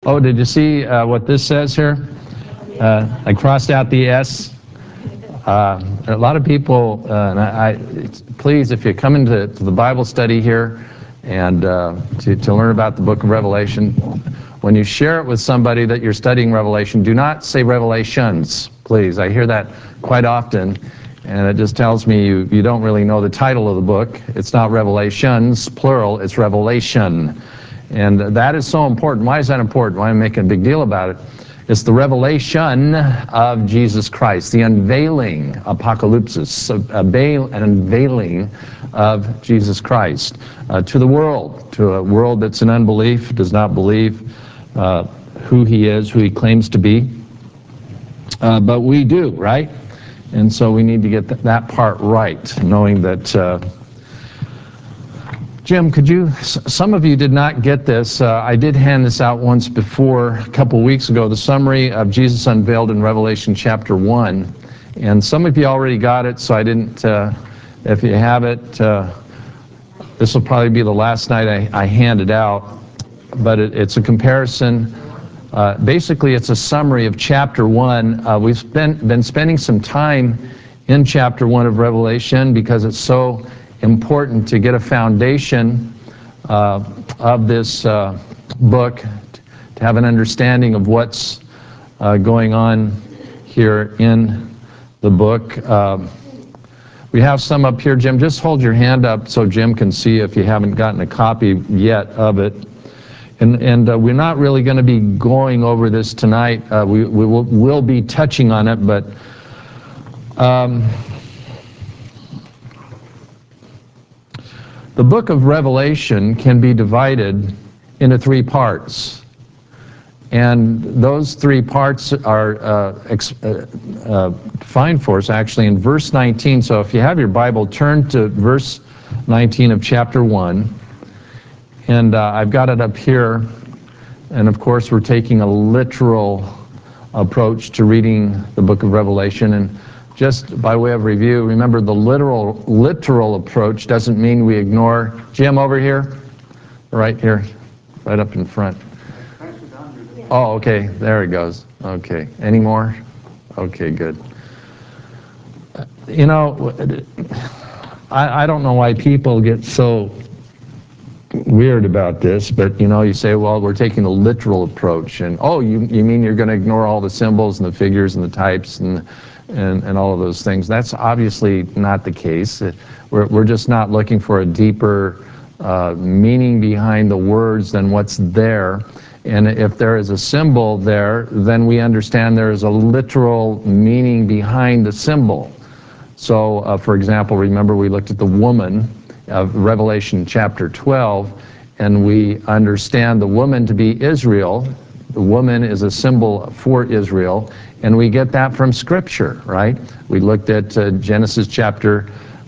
Oh, did you see what this says here? I crossed out the S. A lot of people, please, if you come into the Bible study here and to learn about the book of Revelation, when you share it with somebody that you're studying Revelation, do not say Revelations, please. I hear that quite often, and it just tells me you don't really know the title of the book. It's not Revelations, plural, it's Revelation. And that is so important. Why is that important? Why am I making a big deal about it? It's the revelation of Jesus Christ, the unveiling, apocalypsis, an unveiling of Jesus Christ to the world, to a world that's in unbelief, does not believe who he is, who he claims to be. But we do, right? And so we need to get that part right, knowing that Jim, could you, some of you did not get this. I did hand this out once before, a couple weeks ago, the summary of Jesus Unveiled in Revelation chapter 1. And some of you already got it, so I didn't, if you have it, this will probably be the last night I hand it out. But it's a comparison. Basically, it's a summary of chapter 1. We've been spending some time in chapter 1 of Revelation because it's so important to get a foundation of this book, to have an understanding of what's going on here in the book. We have some up here. Jim, just hold your hand up so Jim can see if you haven't gotten a copy yet of it. And we're not really going to be going over this tonight. We'll be touching on it, but the book of Revelation can be divided into 3 parts. And those 3 parts are defined for us actually in verse 19. So if you have your Bible, turn to verse 19 of chapter 1. And I've got it up here. And of course, we're taking a literal approach to reading the book of Revelation. And just by way of review, remember the literal approach doesn't mean we ignore. Jim, over here, right here, right up in front. Oh, okay, there it goes. Okay, any more? Okay, good. You know, I don't know why people get so weird about this, but you know, you say, well, we're taking a literal approach, and oh, you mean you're going to ignore all the symbols and the figures and the types and all of those things. That's obviously not the case. We're just not looking for a deeper meaning behind the words than what's there. And if there is a symbol there, then we understand there is a literal meaning behind the symbol. So, for example, remember we looked at the woman of Revelation chapter 12, and we understand the woman to be Israel. The woman is a symbol for Israel, and we get that from Scripture, right? We looked at Genesis chapter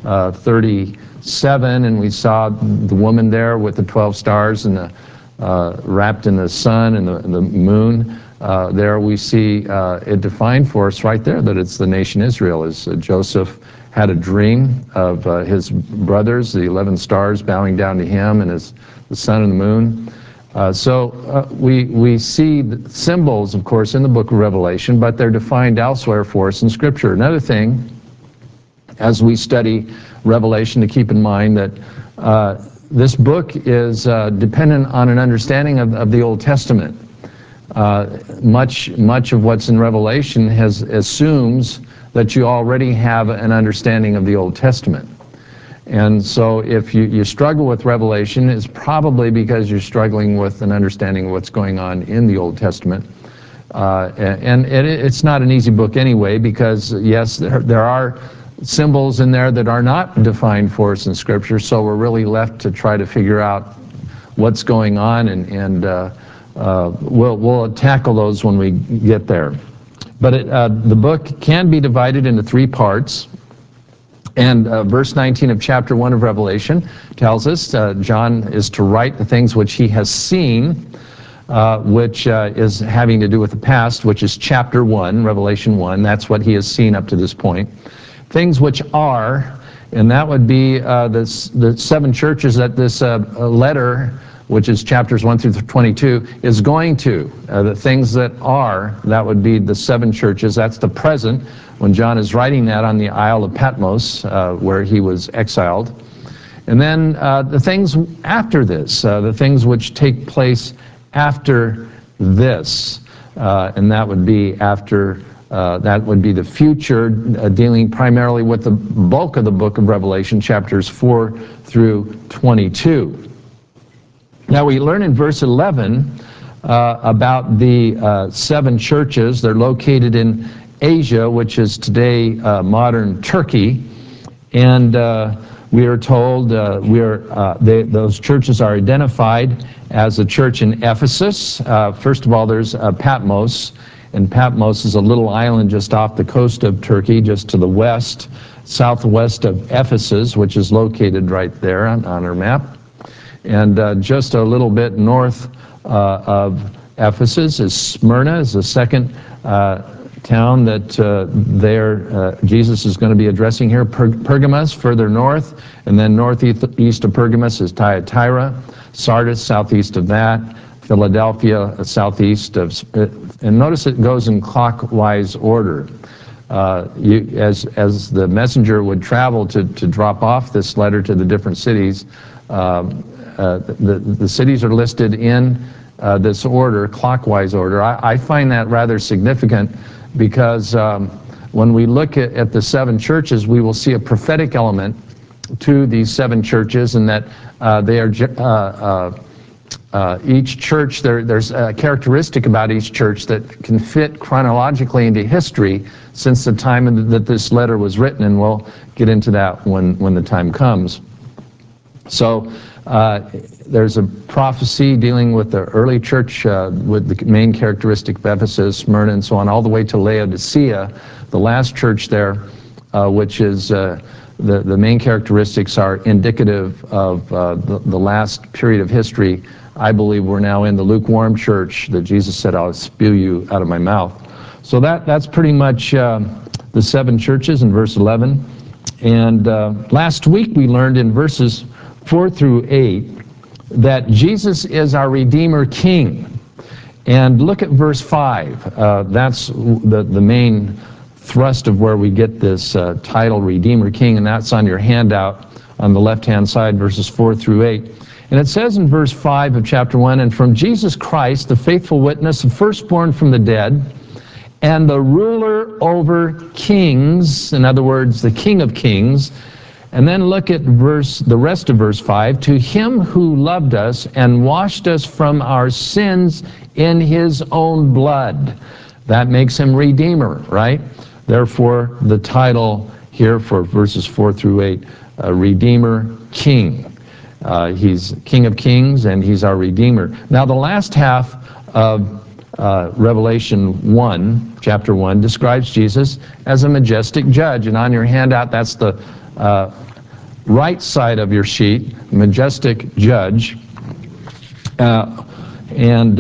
37, and we saw the woman there with the 12 stars and wrapped in the sun and the moon. There we see it defined for us right there that it's the nation Israel. As Joseph had a dream of his brothers, the 11 stars bowing down to him, and the sun and the moon. So we see the symbols, of course, in the book of Revelation, but they're defined elsewhere for us in Scripture. Another thing, as we study Revelation, to keep in mind that this book is dependent on an understanding of the Old Testament. Much of what's in Revelation assumes that you already have an understanding of the Old Testament. And so if you struggle with Revelation, it's probably because you're struggling with an understanding of what's going on in the Old Testament. And it's not an easy book anyway, because yes, there are symbols in there that are not defined for us in Scripture, so we're really left to try to figure out what's going on, and we'll tackle those when we get there. But the book can be divided into 3 parts. And verse 19 of chapter 1 of Revelation tells us John is to write the things which he has seen, which is having to do with the past, which is chapter 1, Revelation 1. That's what he has seen up to this point. Things which are, and that would be the 7 churches that this letter which is chapters 1 through 22, is going to. The things that are, that would be the 7 churches. That's the present, when John is writing that on the Isle of Patmos, where he was exiled. And then the things after this, the things which take place after this, and that would be after, that would be the future, dealing primarily with the bulk of the book of Revelation, chapters 4 through 22. Now we learn in verse 11 about the 7 churches. They're located in Asia, which is today modern Turkey, and we are told those churches are identified as a church in Ephesus. First of all, there's Patmos, and Patmos is a little island just off the coast of Turkey, just to the west, southwest of Ephesus, which is located right there on our map. And just a little bit north of Ephesus is Smyrna, is the second town that Jesus is going to be addressing here. Pergamos, further north, and then northeast of Pergamos is Thyatira, Sardis, southeast of that, Philadelphia, southeast of, and notice it goes in clockwise order. As the messenger would travel to drop off this letter to the different cities, the cities are listed in this order, clockwise order. I find that rather significant, because when we look at the 7 churches, we will see a prophetic element to these 7 churches, and that they are each church, there's a characteristic about each church that can fit chronologically into history since the time that this letter was written, and we'll get into that when the time comes. So there's a prophecy dealing with the early church, with the main characteristic of Ephesus, Smyrna, and so on, all the way to Laodicea, the last church there, which is the main characteristics are indicative of the last period of history. I believe we're now in the lukewarm church that Jesus said, "I'll spew you out of my mouth." So that's pretty much the 7 churches in verse 11. And last week we learned in verses 4 through 8 that Jesus is our Redeemer King. And look at verse 5. That's the main thrust of where we get this title, Redeemer King, and that's on your handout on the left-hand side, verses 4 through 8. And it says in verse 5 of chapter 1, "And from Jesus Christ, the faithful witness, the firstborn from the dead, and the ruler over kings," in other words, the King of Kings. And then look at the rest of verse 5, "To him who loved us and washed us from our sins in his own blood." That makes him Redeemer, right? Therefore, the title here for verses 4 through 8, Redeemer King. He's King of Kings, and he's our Redeemer. Now, the last half of Revelation 1, chapter 1, describes Jesus as a majestic judge. And on your handout, that's the right side of your sheet, majestic judge. And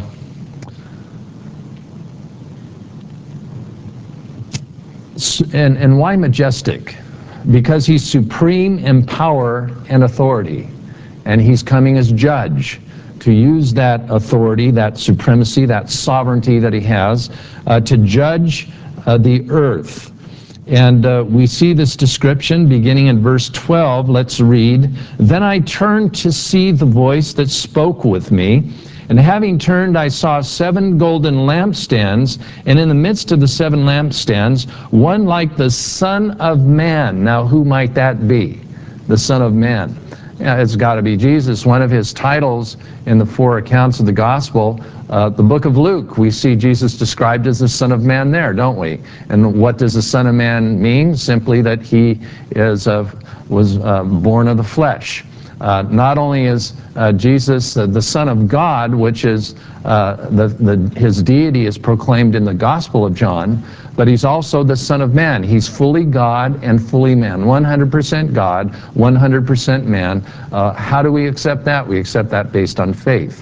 why majestic? Because he's supreme in power and authority, and he's coming as judge to use that authority, that supremacy, that sovereignty that he has, to judge the earth. And we see this description beginning in verse 12. Let's read. "Then I turned to see the voice that spoke with me. And having turned, I saw 7 golden lampstands, and in the midst of the 7 lampstands, one like the Son of Man." Now, who might that be? The Son of Man. Yeah, it's got to be Jesus. One of his titles in the 4 accounts of the gospel, the book of Luke, we see Jesus described as the Son of Man there, don't we? And what does the Son of Man mean? Simply that he was born of the flesh. Not only is Jesus the Son of God, which is his deity is proclaimed in the Gospel of John, but he's also the Son of Man. He's fully God and fully man, 100% God, 100% man. How do we accept that? We accept that based on faith.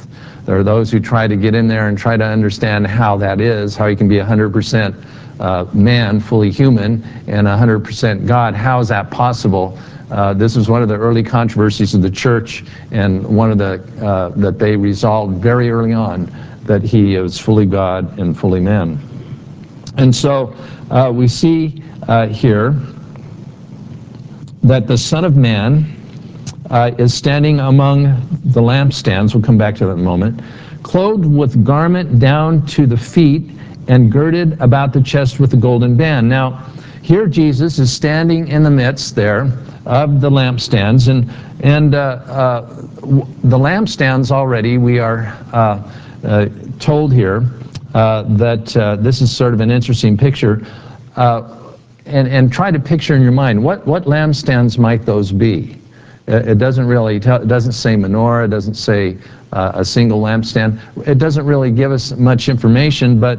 There are those who try to get in there and try to understand how that is, how he can be 100% man, fully human, and 100% God. How is that possible? This is one of the early controversies of the church, and one of the that they resolved very early on, that he is fully God and fully man. And so we see here that the Son of Man is standing among the lampstands. We'll come back to that in a moment. Clothed with garment down to the feet, and girded about the chest with a golden band. Now, here Jesus is standing in the midst there of the lampstands, and the lampstands already, we are told here that this is sort of an interesting picture. And try to picture in your mind, what lampstands might those be? It doesn't really tell, it doesn't say menorah, it doesn't say a single lampstand. It doesn't really give us much information, but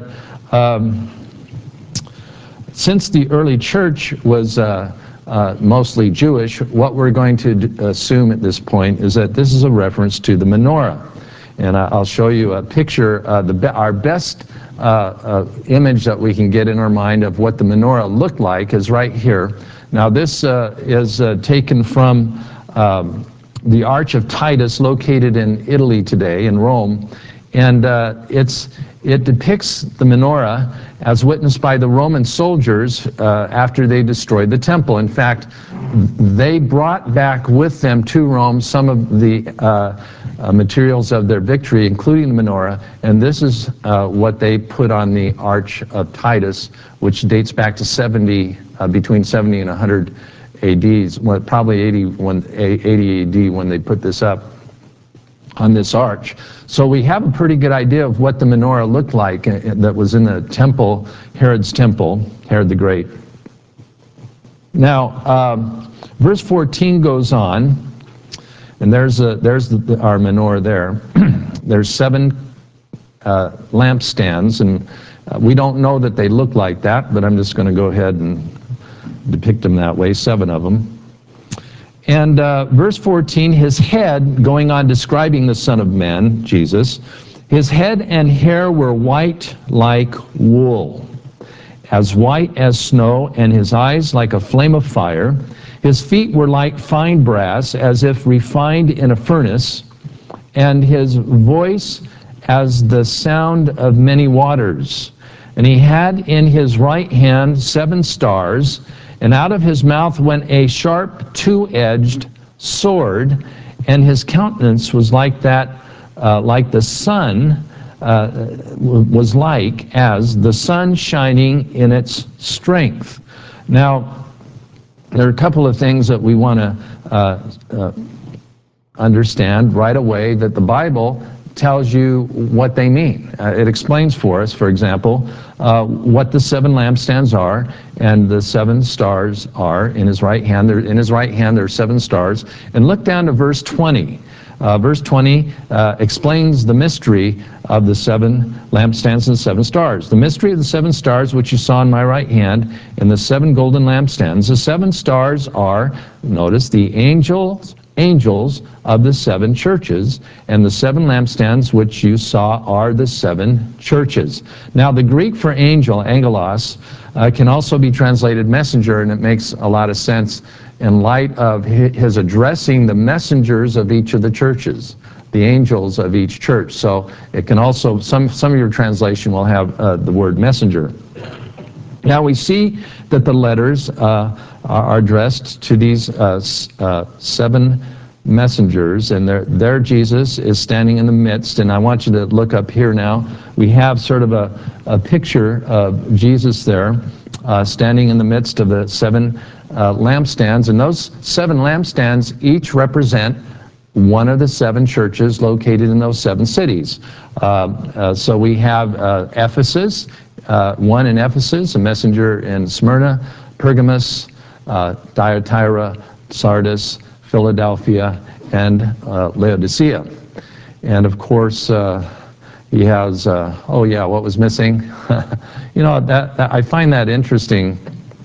since the early church was mostly Jewish, what we're going to assume at this point is that this is a reference to the menorah. And I'll show you a picture, our best image that we can get in our mind of what the menorah looked like is right here. Now this is taken from the Arch of Titus, located in Italy today, in Rome, and it depicts the menorah as witnessed by the Roman soldiers after they destroyed the temple. In fact, they brought back with them to Rome some of the materials of their victory, including the menorah, and this is what they put on the Arch of Titus, which dates back to 70, between 70 and 100 AD, well, probably 80 AD when they put this up on this arch. So we have a pretty good idea of what the menorah looked like that was in the temple, Herod's temple, Herod the Great. Now, verse 14 goes on, and there's our menorah there. There's 7 lampstands, and we don't know that they look like that, but I'm just going to go ahead and depict them that way, 7 of them. And verse 14, his head, going on describing the Son of Man, Jesus, his head and hair were white like wool, as white as snow, and his eyes like a flame of fire. His feet were like fine brass, as if refined in a furnace, and his voice as the sound of many waters. And he had in his right hand 7 stars, and out of his mouth went a sharp 2-edged sword, and his countenance was like that, like the sun, was like as the sun shining in its strength. Now, there are a couple of things that we want to understand right away, that the Bible tells you what they mean. It explains for us, for example, what the 7 lampstands are, and the 7 stars are in his right hand. In his right hand there are 7 stars. And look down to verse 20. Verse 20 explains the mystery of the 7 lampstands and the 7 stars. The mystery of the 7 stars, which you saw in my right hand, and the 7 golden lampstands. The 7 stars are, notice, the angels of the 7 churches, and the 7 lampstands which you saw are the 7 churches. Now, the Greek for angel, angelos, can also be translated messenger, and it makes a lot of sense in light of his addressing the messengers of each of the churches, the angels of each church. So it can also, some of your translation will have the word messenger. Now we see that the letters are addressed to these 7 messengers, and there Jesus is standing in the midst. And I want you to look up here now. We have sort of a picture of Jesus there, standing in the midst of the 7 lampstands. And those 7 lampstands each represent one of the 7 churches located in those 7 cities. So we have Ephesus, one in Ephesus, a messenger in Smyrna, Pergamos, Thyatira, Sardis, Philadelphia, and Laodicea. And of course, he has, oh yeah, what was missing? You know, that I find that interesting.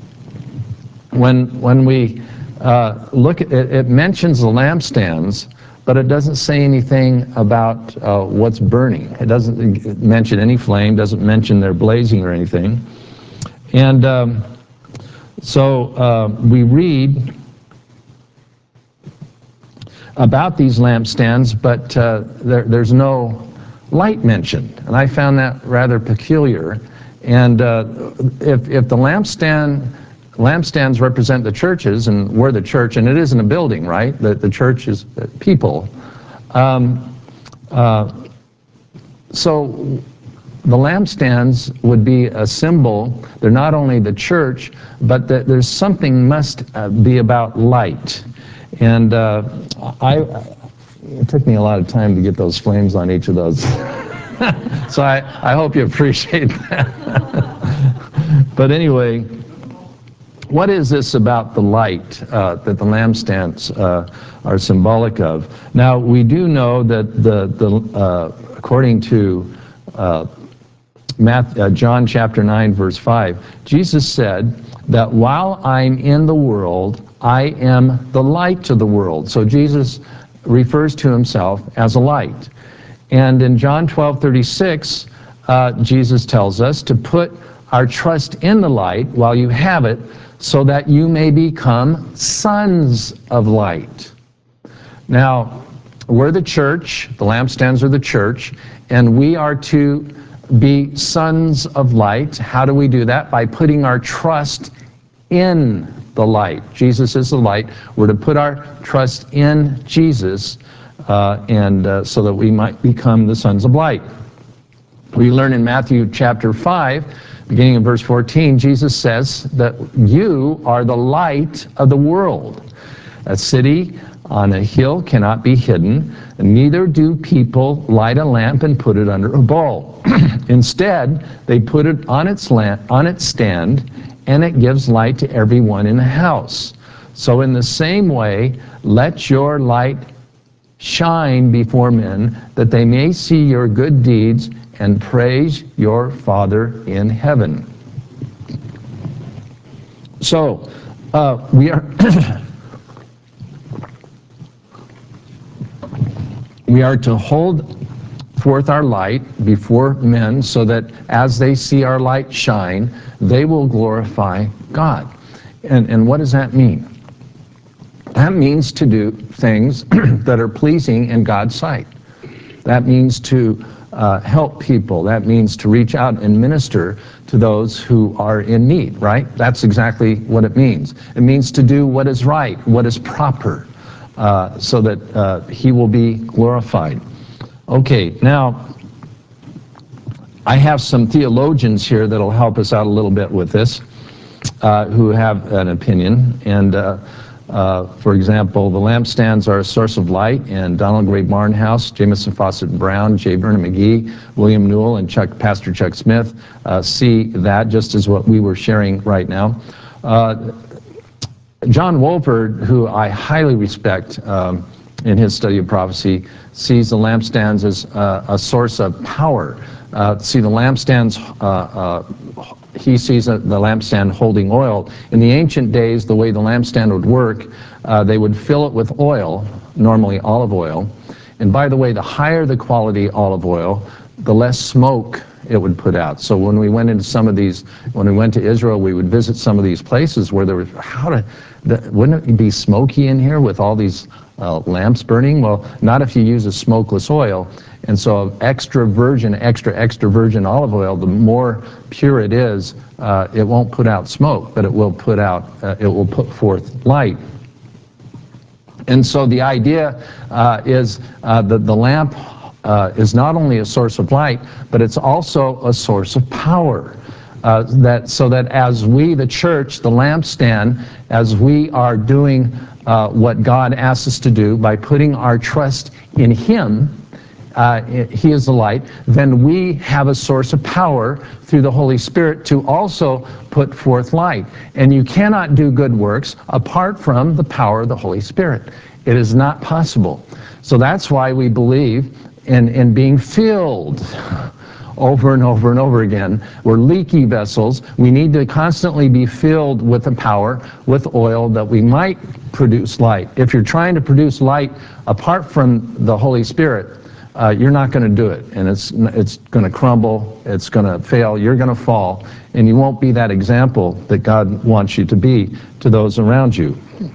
When we look at it, it mentions the lampstands, but it doesn't say anything about what's burning. It doesn't mention any flame, doesn't mention they're blazing or anything. And so we read about these lampstands, but there's no light mentioned. And I found that rather peculiar. And if the lampstands represent the churches, and we're the church, and it isn't a building, right? The church is people. So the lampstands would be a symbol. They're not only the church, but there's something must be about light. And it took me a lot of time to get those flames on each of those. So I hope you appreciate that. But anyway, what is this about the light that the lampstands are symbolic of? Now, we do know that according to John chapter 9, verse 5, Jesus said that while I'm in the world, I am the light to the world. So Jesus refers to himself as a light. And in John 12:36, Jesus tells us to put our trust in the light while you have it, so that you may become sons of light. Now, we're the church, the lampstands are the church, and we are to be sons of light. How do we do that? By putting our trust in the light. Jesus is the light. We're to put our trust in Jesus, so that we might become the sons of light. We learn in Matthew chapter 5, beginning in verse 14, Jesus says that you are the light of the world. A city on a hill cannot be hidden, and neither do people light a lamp and put it under a bowl. Instead, they put it on its stand, and it gives light to everyone in the house. So in the same way, let your light shine before men, that they may see your good deeds and praise your Father in heaven. So, we are we are to hold forth our light before men, so that as they see our light shine, they will glorify God. And what does that mean? That means to do things that are pleasing in God's sight. That means to help people. That means to reach out and minister to those who are in need, right? That's exactly what it means. It means to do what is right, what is proper, so that he will be glorified. Okay, now, I have some theologians here that will help us out a little bit with this, who have an opinion. And for example, the lampstands are a source of light, and Donald Gray Barnhouse, Jamison Fawcett Brown, J. Vernon McGee, William Newell, and Pastor Chuck Smith see that just as what we were sharing right now. John Wolford, who I highly respect in his study of prophecy, sees the lampstands as a source of power. See, the lampstands, he sees the lampstand holding oil. In the ancient days, the way the lampstand would work, they would fill it with oil, normally olive oil. And by the way, the higher the quality olive oil, the less smoke it would put out. So when we went into some of these, when we went to Israel, we would visit some of these places where there was, wouldn't it be smoky in here with all these lamps burning? Well, not if you use a smokeless oil. And so extra virgin olive oil, the more pure it is, it won't put out smoke, but it will put forth light. And so the idea is that the lamp is not only a source of light, but it's also a source of power. So that as we, the church, the lampstand, as we are doing what God asks us to do by putting our trust in Him, He is the light, then we have a source of power through the Holy Spirit to also put forth light. And you cannot do good works apart from the power of the Holy Spirit. It is not possible. So that's why we believe in being filled, over and over and over again. We're leaky vessels. We need to constantly be filled with the power, with oil, that we might produce light. If you're trying to produce light apart from the Holy Spirit, you're not going to do it, and it's going to crumble, it's going to fail, you're going to fall, and you won't be that example that God wants you to be to those around you.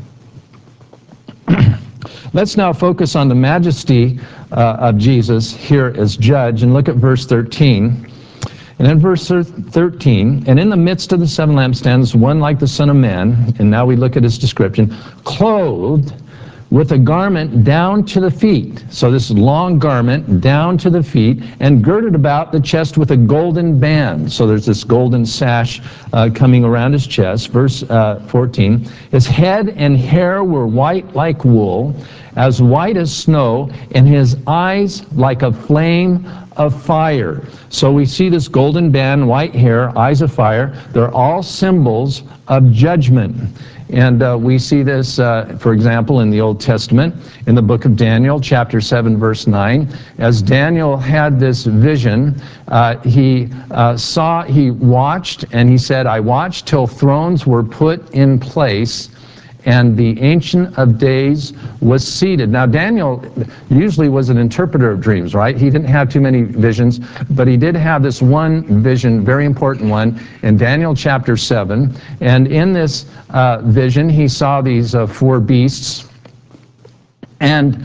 Let's now focus on the majesty of Jesus here as judge, and look at verse 13. And in verse 13, and in the midst of the seven lampstands, one like the Son of Man, and now we look at his description, clothed with a garment down to the feet. So this long garment down to the feet, and girded about the chest with a golden band. So there's this golden sash coming around his chest. Verse 14, his head and hair were white like wool, as white as snow, and his eyes like a flame of fire. So we see this golden band, white hair, eyes of fire. They're all symbols of judgment. And we see this, for example, in the Old Testament, in the book of Daniel, chapter 7, verse 9. As Daniel had this vision, he watched, and he said, I watched till thrones were put in place, and the Ancient of Days was seated. Now, Daniel usually was an interpreter of dreams, right? He didn't have too many visions, but he did have this one vision, very important one, in Daniel chapter 7. And in this vision, he saw these four beasts. And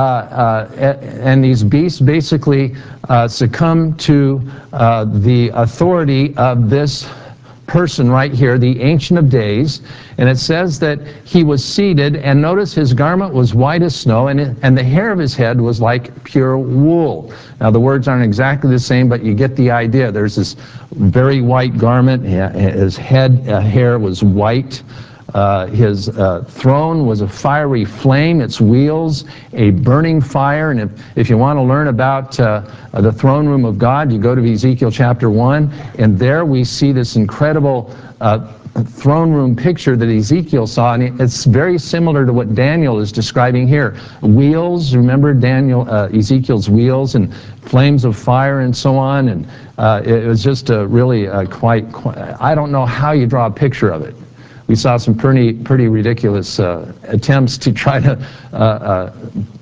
these beasts basically succumb to the authority of this person right here, the Ancient of Days. And it says that he was seated, and notice his garment was white as snow, and the hair of his head was like pure wool. Now the words aren't exactly the same, but you get the idea. There's this very white garment. His hair was white. His throne was a fiery flame, its wheels a burning fire. And if you want to learn about the throne room of God, you go to Ezekiel chapter 1, and there we see this incredible throne room picture that Ezekiel saw, and it's very similar to what Daniel is describing here. Wheels, remember Ezekiel's wheels, and flames of fire and so on, and it was just really quite, I don't know how you draw a picture of it. We saw some pretty ridiculous attempts to try to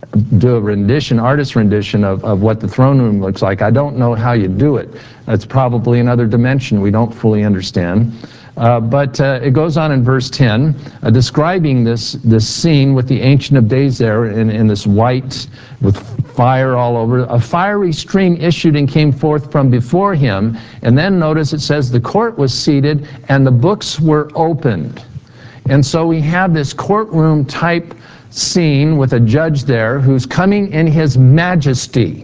do a rendition, artist rendition of what the throne room looks like. I don't know how you do it. It's probably another dimension we don't fully understand. But it goes on in verse 10, describing this scene with the Ancient of Days there in this white with fire all over. A fiery stream issued and came forth from before him. And then notice it says the court was seated and the books were opened. And so we have this courtroom type scene with a judge there who's coming in his majesty.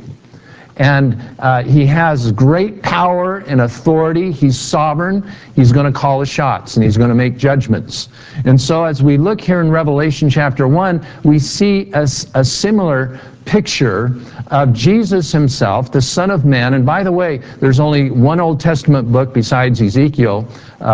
And he has great power and authority. He's sovereign. He's going to call the shots, and he's going to make judgments. And so as we look here in Revelation chapter 1, we see a similar picture of Jesus himself, the Son of Man. And by the way, there's only one Old Testament book besides Ezekiel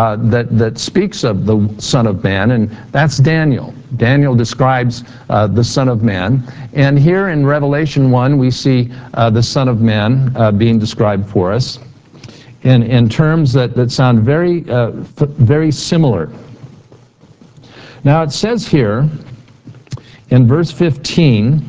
that speaks of the Son of Man, and that's Daniel. Daniel describes the Son of Man. And here in Revelation 1, we see the Son of Man being described for us in terms that sound very similar. Now it says here in verse 15,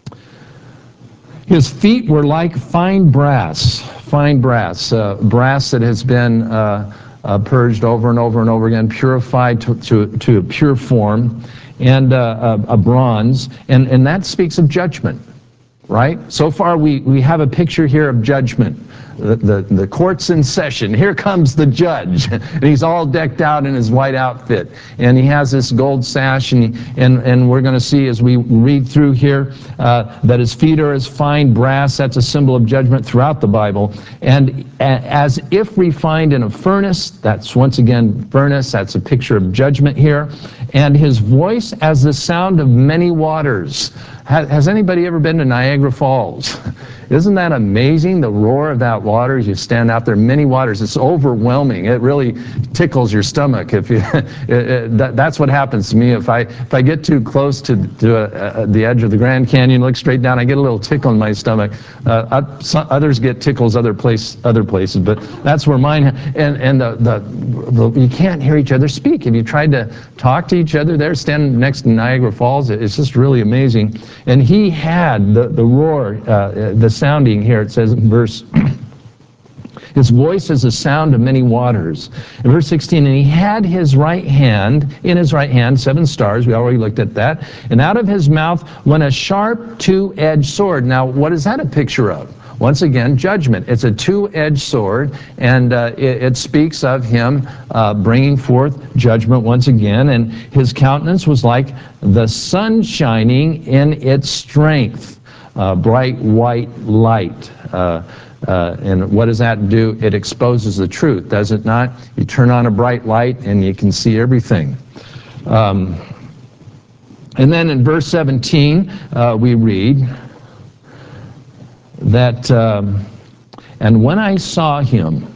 his feet were like fine brass, brass that has been purged over and over and over again, purified to a pure form, and a bronze, and that speaks of judgment, right? So far we have a picture here of judgment. The court's in session. Here comes the judge, and he's all decked out in his white outfit, and he has this gold sash, and we're going to see as we read through here that his feet are as fine brass. That's a symbol of judgment throughout the Bible. And as if refined in a furnace, that's once again furnace, that's a picture of judgment here. And his voice as the sound of many waters. Has anybody ever been to Niagara Falls? Isn't that amazing, the roar of that water as you stand out there? Many waters. It's overwhelming. It really tickles your stomach. If you, that's what happens to me. If I get too close to the edge of the Grand Canyon, look straight down, I get a little tickle in my stomach. Others get tickles other places, but that's where mine. And you can't hear each other speak. If you tried to talk to each other there, standing next to Niagara Falls, it's just really amazing. And he had the roar, the sounding here. It says in verse. His voice is the sound of many waters. In verse 16, and he had in his right hand 7 stars. We already looked at that. And out of his mouth went a sharp two-edged sword. Now, what is that a picture of? Once again, judgment. It's a two-edged sword, and it speaks of him bringing forth judgment once again. And his countenance was like the sun shining in its strength, bright white light. And what does that do? It exposes the truth, does it not? You turn on a bright light and you can see everything. And then in verse 17, we read that, and when I saw him,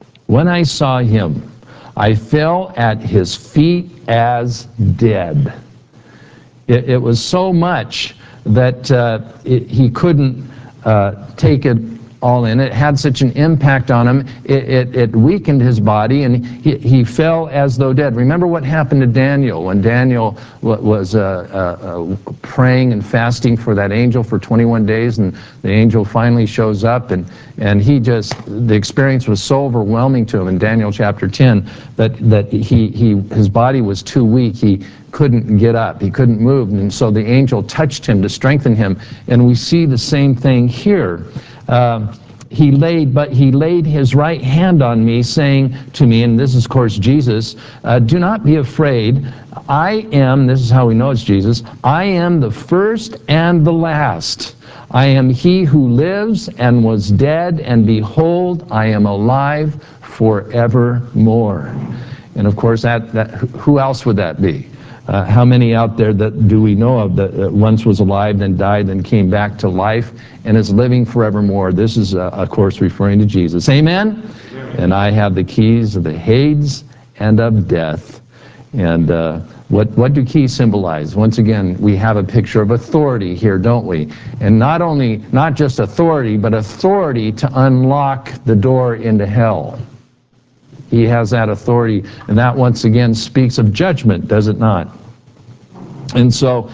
I fell at his feet as dead. It was so much that he couldn't take it all in. It had such an impact on him. It weakened his body, and he fell as though dead. Remember what happened to Daniel when Daniel was praying and fasting for that angel for 21 days, and the angel finally shows up, and the experience was so overwhelming to him in Daniel chapter 10 that his body was too weak. He couldn't get up. He couldn't move, and so the angel touched him to strengthen him. And we see the same thing here. He laid his right hand on me, saying to me, and this is, of course, Jesus, do not be afraid. I am, this is how we know it's Jesus, I am the first and the last. I am he who lives and was dead, and behold, I am alive forevermore. And of course, who else would that be? How many out there do we know of that once was alive, then died, then came back to life, and is living forevermore? This is, of course, referring to Jesus. Amen? Amen. And I have the keys of the Hades and of death. And what do keys symbolize? Once again, we have a picture of authority here, don't we? And not just authority, but authority to unlock the door into hell. He has that authority, and that once again speaks of judgment, does it not? And so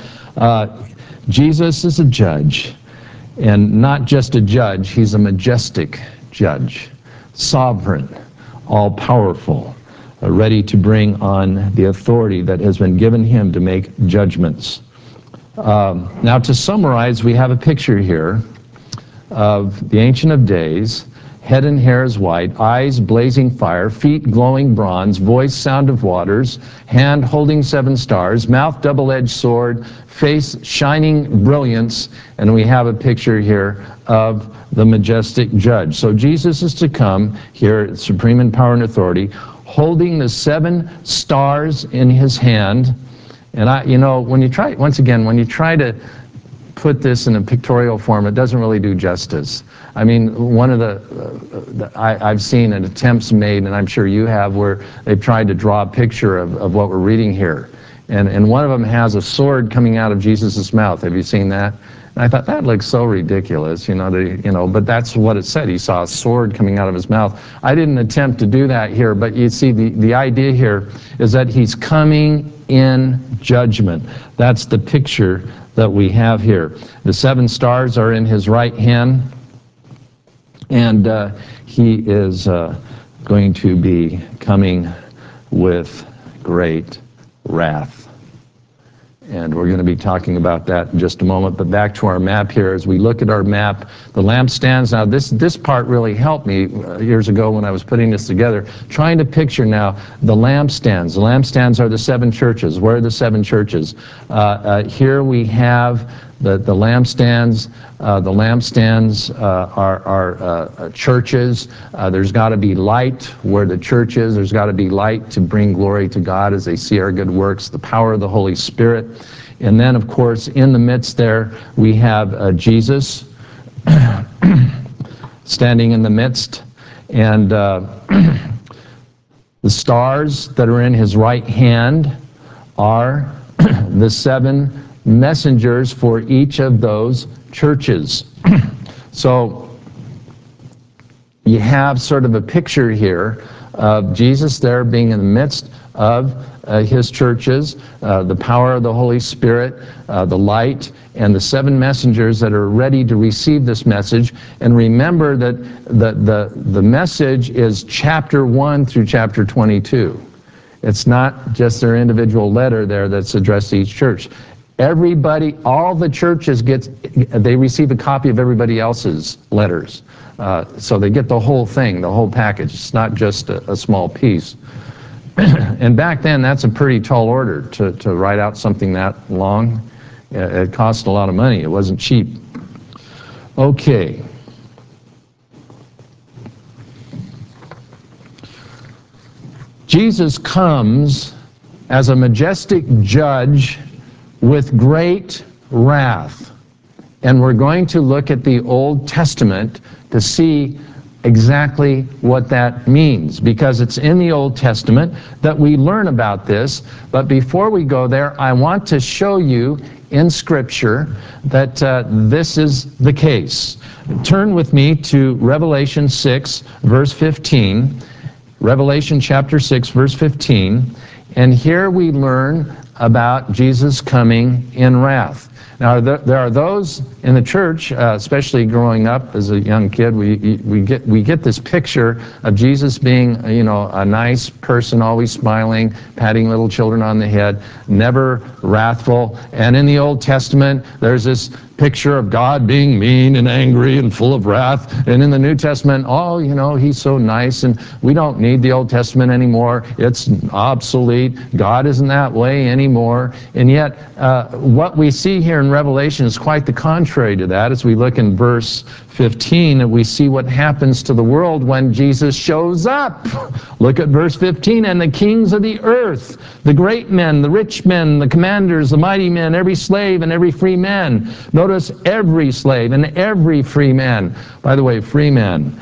Jesus is a judge, and not just a judge, he's a majestic judge, sovereign, all-powerful, ready to bring on the authority that has been given him to make judgments. Now, to summarize, we have a picture here of the Ancient of Days. Head and hair is white, eyes blazing fire, feet glowing bronze, voice sound of waters, hand holding 7 stars, mouth double-edged sword, face shining brilliance, and we have a picture here of the majestic judge. So Jesus is to come here, supreme in power and authority, holding the 7 stars in his hand. And when you try to put this in a pictorial form, it doesn't really do justice. I mean, one of I've seen attempts made, and I'm sure you have, where they've tried to draw a picture of what we're reading here. And one of them has a sword coming out of Jesus' mouth. Have you seen that? And I thought, that looks so ridiculous, but that's what it said. He saw a sword coming out of his mouth. I didn't attempt to do that here, but you see, the idea here is that he's coming in judgment. That's the picture that we have here. The 7 stars are in his right hand, and he is going to be coming with great wrath. And we're going to be talking about that in just a moment. But back to our map here. As we look at our map, the lampstands. Now, this part really helped me years ago when I was putting this together, trying to picture now the lampstands. The lampstands are the 7 churches. Where are the 7 churches? Here we have the lampstands. The lampstands are churches. There's got to be light where the church is. There's got to be light to bring glory to God as they see our good works, the power of the Holy Spirit. And then, of course, in the midst there, we have Jesus. standing in the midst, and the stars that are in his right hand are the 7 messengers for each of those churches. So you have sort of a picture here of Jesus there being in the midst of his churches, the power of the Holy Spirit, the light, and the 7 messengers that are ready to receive this message. And remember that the message is chapter 1 through chapter 22. It's not just their individual letter there that's addressed to each church. Everybody, all the churches they receive a copy of everybody else's letters. So they get the whole thing, the whole package. It's not just a small piece. And back then, that's a pretty tall order to write out something that long. It cost a lot of money. It wasn't cheap. Okay. Jesus comes as a majestic judge with great wrath. And we're going to look at the Old Testament to see exactly what that means, because it's in the Old Testament that we learn about this. But before we go there, I want to show you in Scripture that this is the case. Turn with me to Revelation 6, verse 15. Revelation chapter 6, verse 15. And here we learn about Jesus coming in wrath. Now, there are those in the church, especially growing up as a young kid, we get this picture of Jesus being, a nice person, always smiling, patting little children on the head, never wrathful. And in the Old Testament, there's this picture of God being mean and angry and full of wrath. And in the New Testament, he's so nice, and we don't need the Old Testament anymore. It's obsolete. God isn't that way anymore. And yet, what we see here in Revelation is quite the contrary to that. As we look in verse 15, we see what happens to the world when Jesus shows up. Look at verse 15. And the kings of the earth, the great men, the rich men, the commanders, the mighty men, every slave and every free man. Notice every slave and every free man. By the way, free men,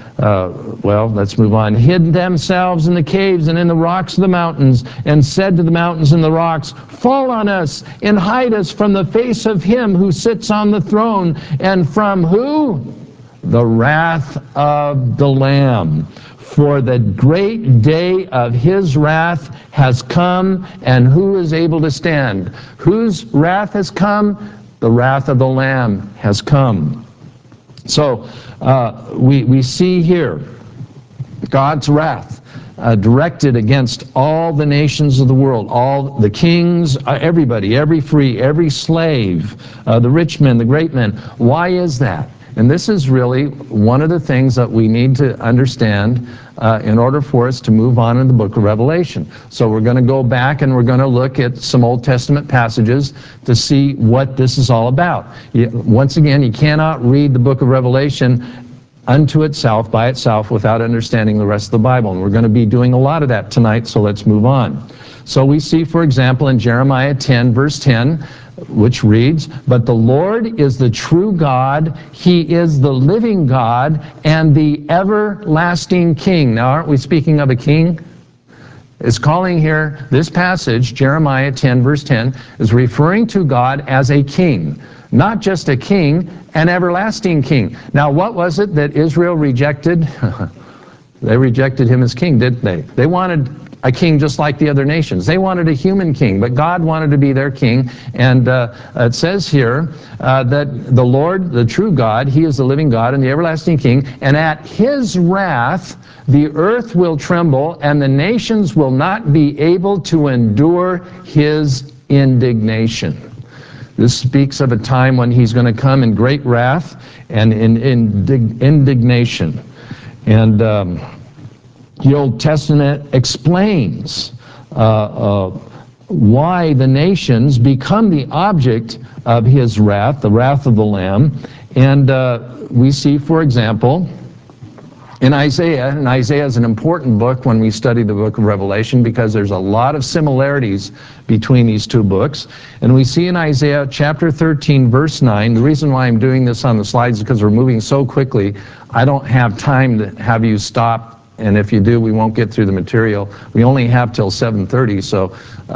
let's move on. Hid themselves in the caves and in the rocks of the mountains, and said to the mountains and the rocks, fall on us and hide us from the face of him who sits on the throne, and from who? The wrath of the Lamb. For the great day of his wrath has come, and who is able to stand? Whose wrath has come? The wrath of the Lamb has come. So we see here God's wrath directed against all the nations of the world, all the kings, everybody, every free, every slave, the rich men, the great men. Why is that? And this is really one of the things that we need to understand in order for us to move on in the book of Revelation. So we're going to go back and we're going to look at some Old Testament passages to see what this is all about. Once again, you cannot read the book of Revelation unto itself, by itself, without understanding the rest of the Bible. And we're going to be doing a lot of that tonight, so let's move on. So we see, for example, in Jeremiah 10, verse 10, which reads, but the Lord is the true God, he is the living God, and the everlasting King. Now, aren't we speaking of a king? It's calling here, this passage, Jeremiah 10, verse 10, is referring to God as a king. Not just a king, an everlasting king. Now, what was it that Israel rejected? They rejected him as king, didn't they? They wanted a king just like the other nations. They wanted a human king, but God wanted to be their king. And it says here that the Lord, the true God, he is the living God and the everlasting King, and at his wrath the earth will tremble, and the nations will not be able to endure his indignation. This speaks of a time when he's going to come in great wrath and in indignation. And the Old Testament explains why the nations become the object of his wrath, the wrath of the Lamb. And we see, for example, in Isaiah, and Isaiah is an important book when we study the book of Revelation because there's a lot of similarities between these two books. And we see in Isaiah chapter 13, verse 9, the reason why I'm doing this on the slides is because we're moving so quickly, I don't have time to have you stop, and if you do, we won't get through the material. We only have till 7:30, so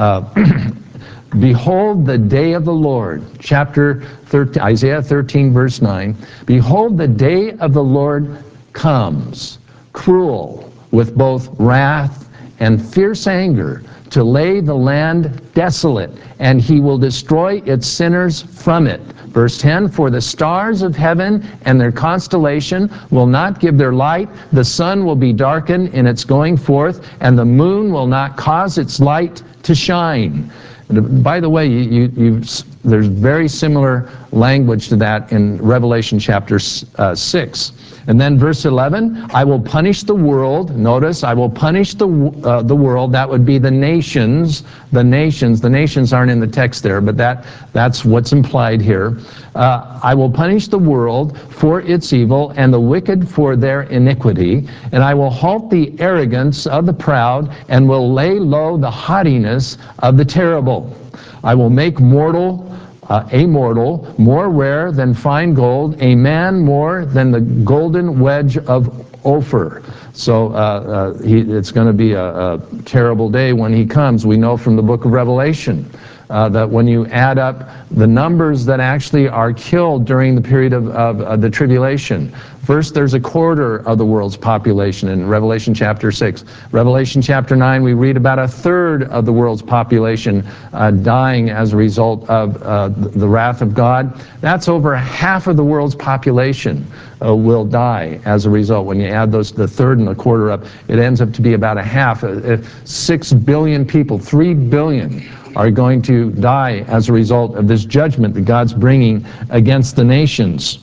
behold the day of the Lord, chapter 13, Isaiah 13, verse 9, behold the day of the Lord comes, cruel, with both wrath and fierce anger, to lay the land desolate, and he will destroy its sinners from it. Verse 10, for the stars of heaven and their constellation will not give their light, the sun will be darkened in its going forth, and the moon will not cause its light to shine. By the way, there's very similar language to that in Revelation chapter 6. And then verse 11, I will punish the world. Notice, I will punish the world. That would be the nations. The nations. The nations aren't in the text there, but that's what's implied here. I will punish the world for its evil and the wicked for their iniquity. And I will halt the arrogance of the proud and will lay low the haughtiness of the terrible. I will make mortal a mortal more rare than fine gold, a man more than the golden wedge of Ophir. So it's going to be a terrible day when he comes. We know from the book of Revelation that when you add up the numbers that actually are killed during the period of the tribulation, first there's a quarter of the world's population in Revelation chapter 6. Revelation chapter 9, we read about a third of the world's population dying as a result of the wrath of God. That's over half of the world's population will die as a result. When you add the third and the quarter up, it ends up to be about a half. 6 billion people, 3 billion are going to die as a result of this judgment that God's bringing against the nations.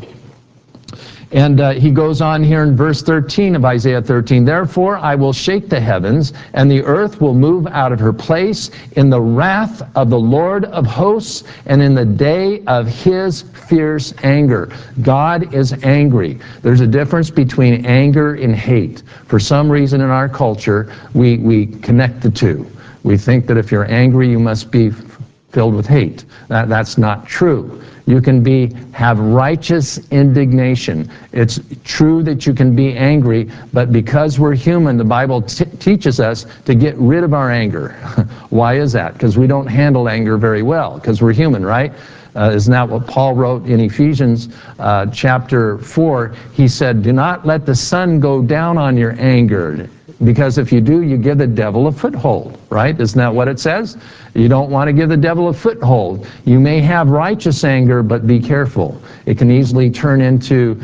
And he goes on here in verse 13 of Isaiah 13, therefore I will shake the heavens, and the earth will move out of her place in the wrath of the Lord of hosts, and in the day of his fierce anger. God is angry. There's a difference between anger and hate. For some reason in our culture, we connect the two. We think that if you're angry, you must be filled with hate. That's not true. You can have righteous indignation. It's true that you can be angry, but because we're human, the Bible teaches us to get rid of our anger. Why is that? Because we don't handle anger very well, because we're human, right? Isn't that what Paul wrote in Ephesians chapter 4? He said, do not let the sun go down on your anger, because if you do, you give the devil a foothold, right? Isn't that what it says? You don't want to give the devil a foothold. You may have righteous anger, but be careful. It can easily turn into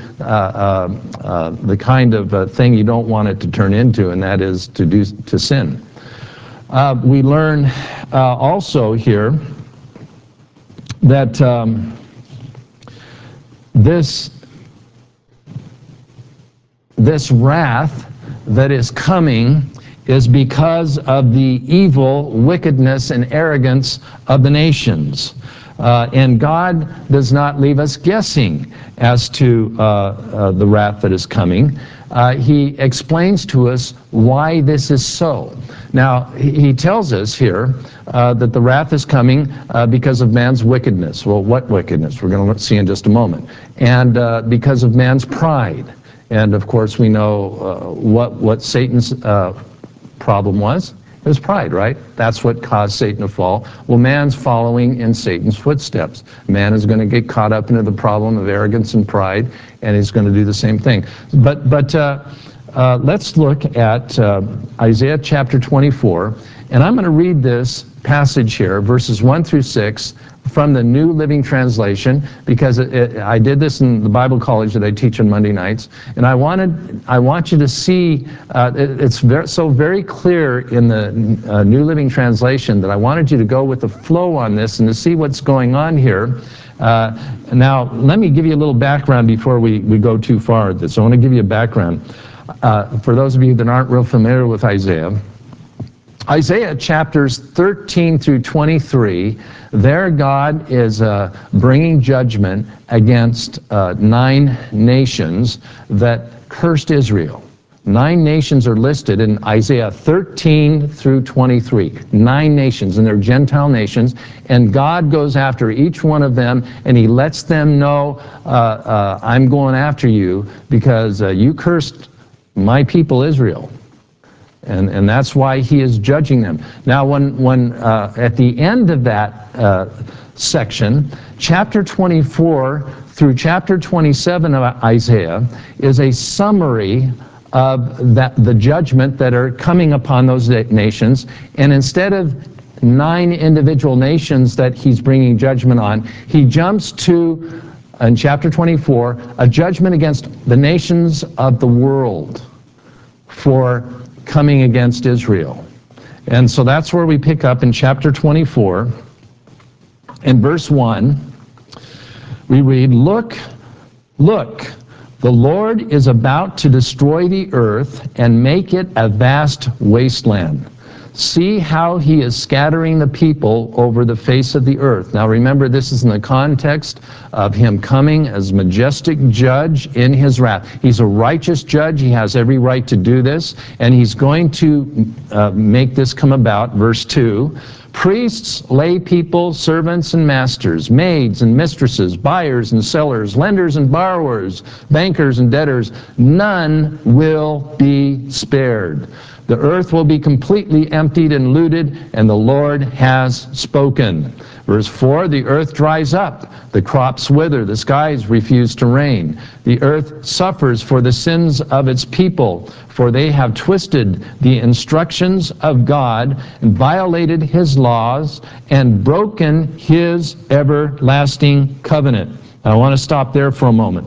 the kind of thing you don't want it to turn into, and that is to sin. We learn also here that this wrath that is coming is because of the evil, wickedness, and arrogance of the nations. And God does not leave us guessing as to the wrath that is coming. He explains to us why this is so. Now, he tells us here that the wrath is coming because of man's wickedness. Well, what wickedness? We're going to see in just a moment. And because of man's pride. And of course, we know what Satan's problem was. It was pride, right? That's what caused Satan to fall. Well, man's following in Satan's footsteps. Man is going to get caught up into the problem of arrogance and pride, and he's going to do the same thing. But let's look at Isaiah chapter 24, and I'm going to read this passage here, verses 1 through 6, from the New Living Translation, because I did this in the Bible college that I teach on Monday nights, and I want you to see, it's very clear in the New Living Translation that I wanted you to go with the flow on this and to see what's going on here. Now, let me give you a little background before we go too far at this. I want to give you a background. For those of you that aren't real familiar with Isaiah, Isaiah chapters 13 through 23, there God is bringing judgment against 9 nations that cursed Israel. 9 nations are listed in Isaiah 13 through 23. 9 nations, and they're Gentile nations. And God goes after each one of them, and he lets them know, I'm going after you because you cursed my people Israel. And that's why he is judging them. Now, when at the end of that section, chapter 24 through chapter 27 of Isaiah is a summary of the judgment that are coming upon those nations. And instead of 9 individual nations that he's bringing judgment on, he jumps to, in chapter 24, a judgment against the nations of the world for coming against Israel. And so that's where we pick up in chapter 24. In verse 1, we read, Look, the Lord is about to destroy the earth and make it a vast wasteland. See how he is scattering the people over the face of the earth. Now remember, this is in the context of him coming as majestic judge in his wrath. He's a righteous judge. He has every right to do this, and he's going to make this come about. Verse 2, priests, lay people, servants and masters, maids and mistresses, buyers and sellers, lenders and borrowers, bankers and debtors, none will be spared. The earth will be completely emptied and looted, and the Lord has spoken. Verse 4, the earth dries up, the crops wither, the skies refuse to rain. The earth suffers for the sins of its people, for they have twisted the instructions of God and violated his laws and broken his everlasting covenant. Now, I want to stop there for a moment.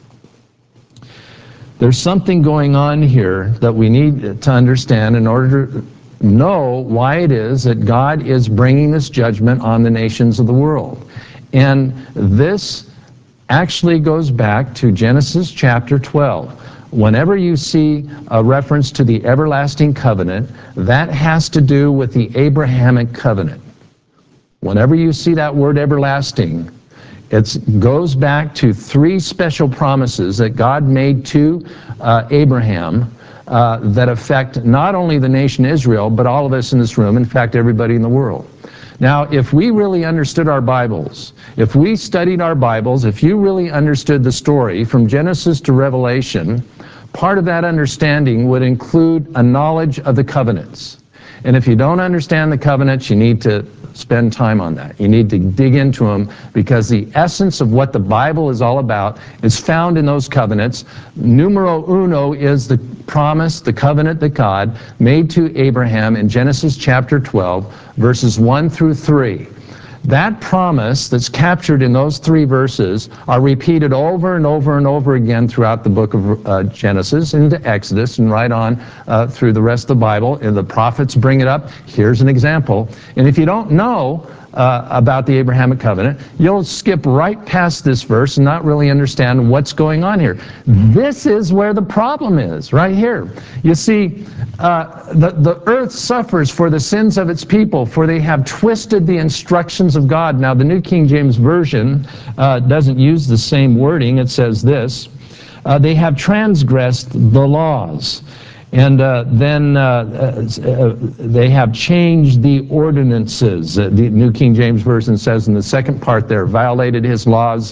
There's something going on here that we need to understand in order to know why it is that God is bringing this judgment on the nations of the world. And this actually goes back to Genesis chapter 12. Whenever you see a reference to the everlasting covenant, that has to do with the Abrahamic covenant. Whenever you see that word everlasting, it goes back to 3 special promises that God made to Abraham that affect not only the nation Israel, but all of us in this room, in fact, everybody in the world. Now, if we really understood our Bibles, if we studied our Bibles, if you really understood the story from Genesis to Revelation, part of that understanding would include a knowledge of the covenants. And if you don't understand the covenants, you need to spend time on that. You need to dig into them, because the essence of what the Bible is all about is found in those covenants. Numero uno is the promise, the covenant that God made to Abraham in Genesis chapter 12, verses 1 through 3. That promise that's captured in those 3 verses are repeated over and over and over again throughout the book of Genesis into Exodus and right on through the rest of the Bible. And the prophets bring it up. Here's an example. And if you don't know about the Abrahamic covenant, you'll skip right past this verse and not really understand what's going on here. This is where the problem is, right here. You see, the earth suffers for the sins of its people, for they have twisted the instructions of God. Now, the New King James Version doesn't use the same wording. It says this, they have transgressed the laws. And then they have changed the ordinances. The New King James Version says in the second part there, violated his laws,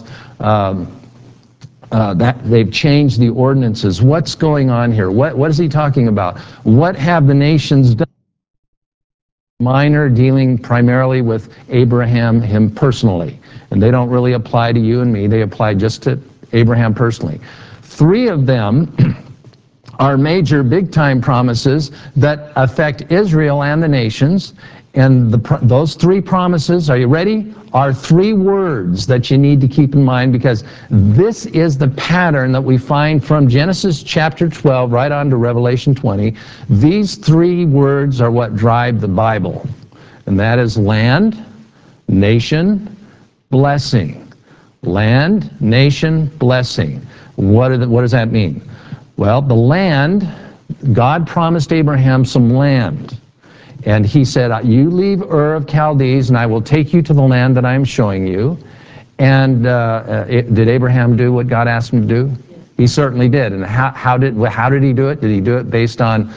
that they've changed the ordinances. What's going on here? What is he talking about? What have the nations done? Minor, dealing primarily with Abraham, him personally. And they don't really apply to you and me. They apply just to Abraham personally. 3 of them are major, big-time promises that affect Israel and the nations. And those 3 promises, are you ready? Are 3 words that you need to keep in mind, because this is the pattern that we find from Genesis chapter 12 right on to Revelation 20. These 3 words are what drive the Bible. And that is land, nation, blessing. Land, nation, blessing. What does that mean? Well, the land, God promised Abraham some land. And he said, you leave Ur of Chaldees, and I will take you to the land that I am showing you. And did Abraham do what God asked him to do? Yes. He certainly did. And how did he do it? Did he do it based on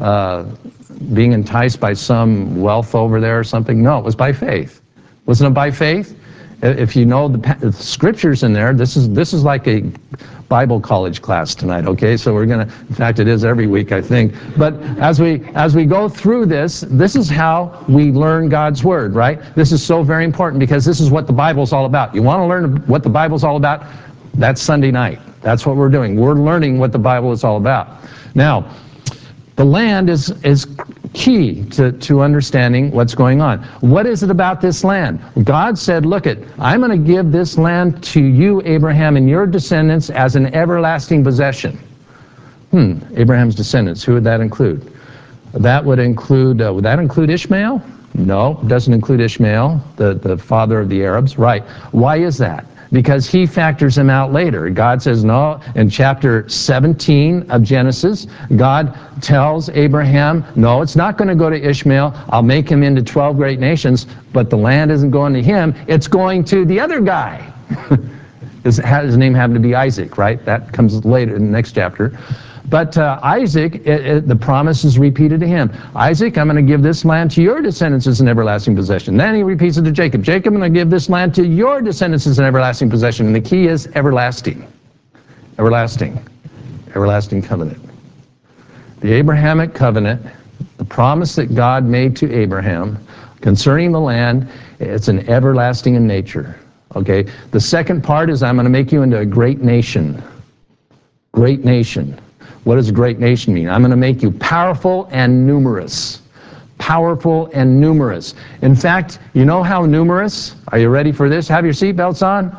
being enticed by some wealth over there or something? No, it was by faith. Wasn't it by faith? If you know the scriptures in there, this is like a Bible college class tonight, okay? So we're going to, in fact, it is every week, I think. But as we go through this is how we learn God's Word, right? This is so very important because this is what the Bible's all about. You want to learn what the Bible's all about? That's Sunday night. That's what we're doing. We're learning what the Bible is all about. Now, the land is key to understanding what's going on. What is it about this land? God said, look, I'm going to give this land to you, Abraham, and your descendants as an everlasting possession. Abraham's descendants, who would that include? That would include Ishmael? No, it doesn't include Ishmael, the father of the Arabs. Right. Why is that? Because he factors him out later. God says, no, in chapter 17 of Genesis, God tells Abraham, no, it's not going to go to Ishmael. I'll make him into 12 great nations, but the land isn't going to him. It's going to the other guy. His name happened to be Isaac, right? That comes later in the next chapter. But Isaac, the promise is repeated to him. Isaac, I'm going to give this land to your descendants as an everlasting possession. Then he repeats it to Jacob. Jacob, I'm going to give this land to your descendants as an everlasting possession. And the key is everlasting. Everlasting. Everlasting covenant. The Abrahamic covenant, the promise that God made to Abraham concerning the land, it's an everlasting in nature. Okay? The second part is I'm going to make you into a great nation. Great nation. What does a great nation mean? I'm going to make you powerful and numerous. Powerful and numerous. In fact, you know how numerous? Are you ready for this? Have your seatbelts on.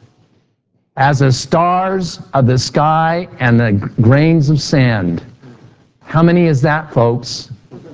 As the stars of the sky and the grains of sand. How many is that, folks?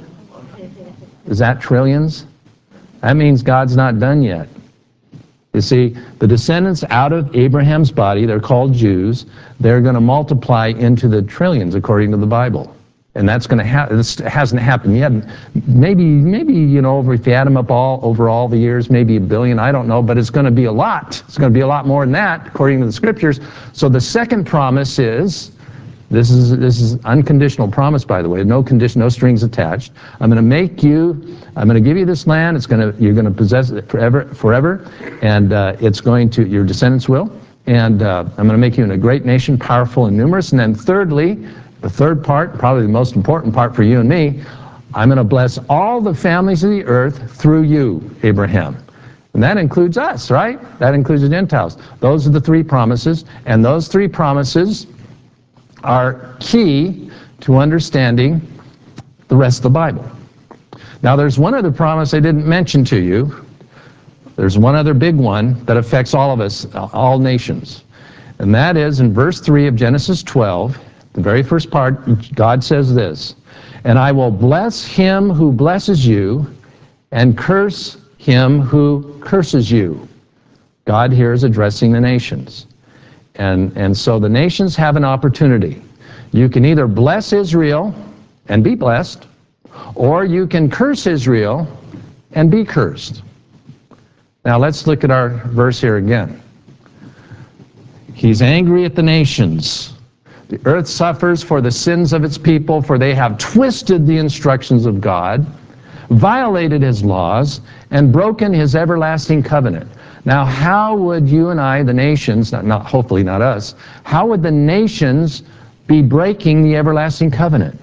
Is that trillions? That means God's not done yet. You see, the descendants out of Abraham's body, they're called Jews, they're going to multiply into the trillions according to the Bible. And that's going to happen. This hasn't happened yet. Maybe, you know, if you add them up over all the years, maybe 1 billion, I don't know, but it's going to be a lot. It's going to be a lot more than that, according to the scriptures. So the second promise is, this is unconditional promise, by the way, no condition, no strings attached. I'm going to give you this land. You're going to possess it forever, and your descendants will. And I'm going to make you into a great nation, powerful and numerous. And then thirdly, the third part, probably the most important part for you and me, I'm going to bless all the families of the earth through you, Abraham. And that includes us, right? That includes the Gentiles. Those are the three promises, and those three promises are key to understanding the rest of the Bible. Now, there's one other promise I didn't mention to you. There's one other big one that affects all of us, all nations. And that is in verse 3 of Genesis 12, the very first part, God says this, and I will bless him who blesses you and curse him who curses you. God here is addressing the nations. And so the nations have an opportunity. You can either bless Israel and be blessed, or you can curse Israel and be cursed. Now let's look at our verse here again. He's angry at the nations. The earth suffers for the sins of its people, for they have twisted the instructions of God, violated his laws, and broken his everlasting covenant. Now, how would you and I, the nations, hopefully not us, how would the nations be breaking the everlasting covenant?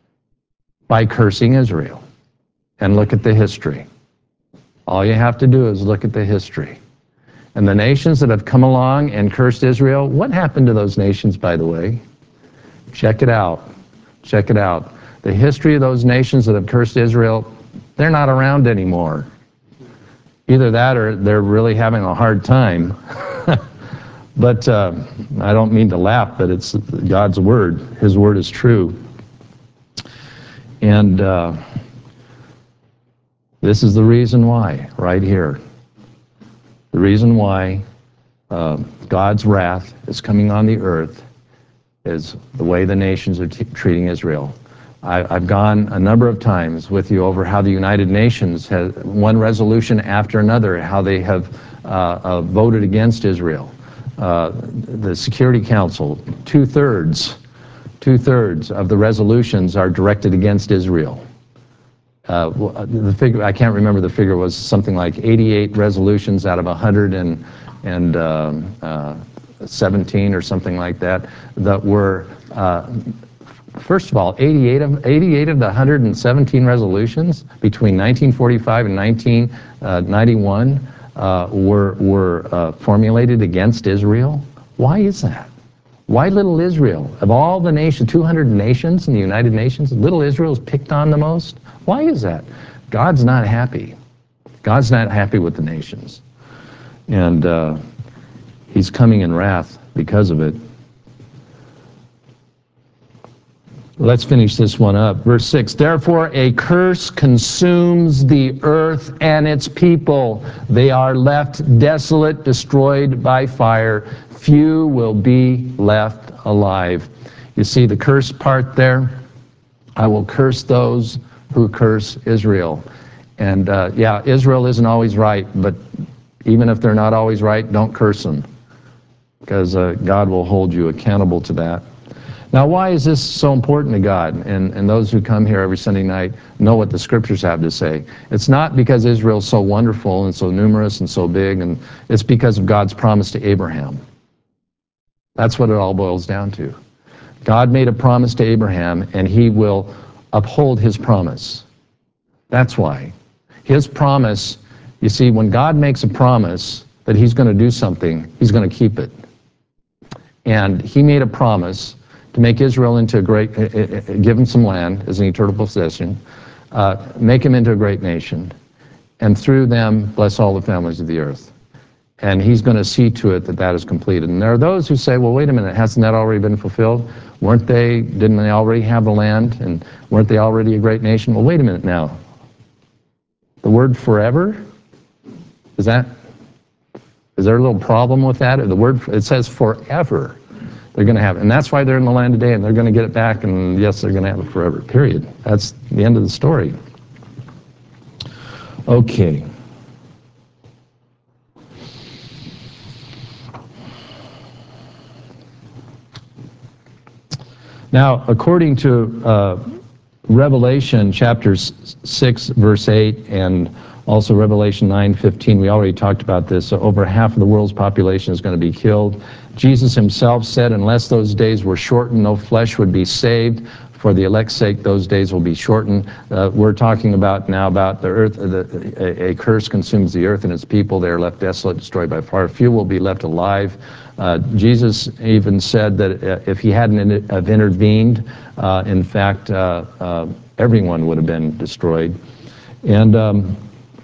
By cursing Israel. And look at the history. All you have to do is look at the history. And the nations that have come along and cursed Israel, what happened to those nations, by the way? Check it out. Check it out. The history of those nations that have cursed Israel, they're not around anymore. Either that or they're really having a hard time. But I don't mean to laugh, but it's God's word. His word is true. And this is the reason why, right here. The reason why God's wrath is coming on the earth is the way the nations are treating Israel. I've gone a number of times with you over how the United Nations has one resolution after another, how they have voted against Israel. The Security Council, two-thirds of the resolutions are directed against Israel. The figure, I can't remember the figure, was something like 88 resolutions out of 117 or something like that, that were, first of all, 88 of the 117 resolutions between 1945 and 1991 were formulated against Israel. Why is that? Why little Israel? Of all the nations, 200 nations in the United Nations, little Israel is picked on the most? Why is that? God's not happy. God's not happy with the nations. And he's coming in wrath because of it. Let's finish this one up. Verse 6, therefore a curse consumes the earth and its people. They are left desolate, destroyed by fire. Few will be left alive. You see the curse part there? I will curse those who curse Israel. And yeah, Israel isn't always right, but even if they're not always right, don't curse them, because God will hold you accountable to that. Now, why is this so important to God? And those who come here every Sunday night know what the scriptures have to say. It's not because Israel's so wonderful and so numerous and so big, and it's because of God's promise to Abraham. That's what it all boils down to. God made a promise to Abraham, and he will uphold his promise. That's why. His promise, you see, when God makes a promise that he's going to do something, he's going to keep it. And he made a promise to make Israel into a great, give him some land as an eternal possession, make him into a great nation, and through them bless all the families of the earth. And he's going to see to it that that is completed. And there are those who say, well, wait a minute, hasn't that already been fulfilled? Didn't they already have the land? And weren't they already a great nation? Well, wait a minute now. The word forever, is there a little problem with that? The word, it says forever. They're going to have it. And that's why they're in the land today, and they're going to get it back, and yes, they're going to have it forever, period. That's the end of the story. Okay. Now, according to Revelation chapter 6, verse 8, and also Revelation 9:15, we already talked about this, so over half of the world's population is going to be killed. Jesus himself said, unless those days were shortened, no flesh would be saved. For the elect's sake, those days will be shortened. We're talking about now about the earth. A curse consumes the earth and its people. They are left desolate, destroyed by fire. Few will be left alive. Jesus even said that if he hadn't have intervened, in fact, everyone would have been destroyed. And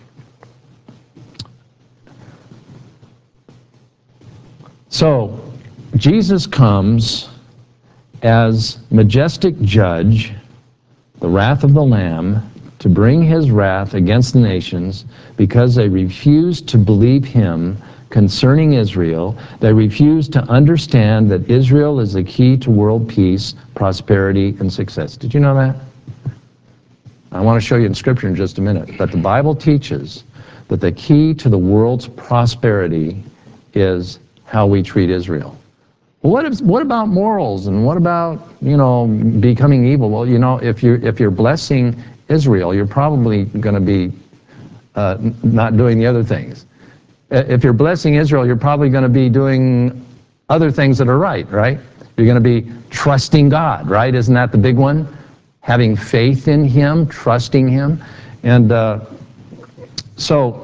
so Jesus comes as majestic judge, the wrath of the Lamb, to bring his wrath against the nations because they refused to believe him concerning Israel. They refused to understand that Israel is the key to world peace, prosperity, and success. Did you know that? I want to show you in Scripture in just a minute. But the Bible teaches that the key to the world's prosperity is how we treat Israel. Well, what about morals, and what about, becoming evil? Well, if you're blessing Israel, you're probably going to be not doing the other things. If you're blessing Israel, you're probably going to be doing other things that are right? You're going to be trusting God, right? Isn't that the big one? Having faith in him, trusting him. And so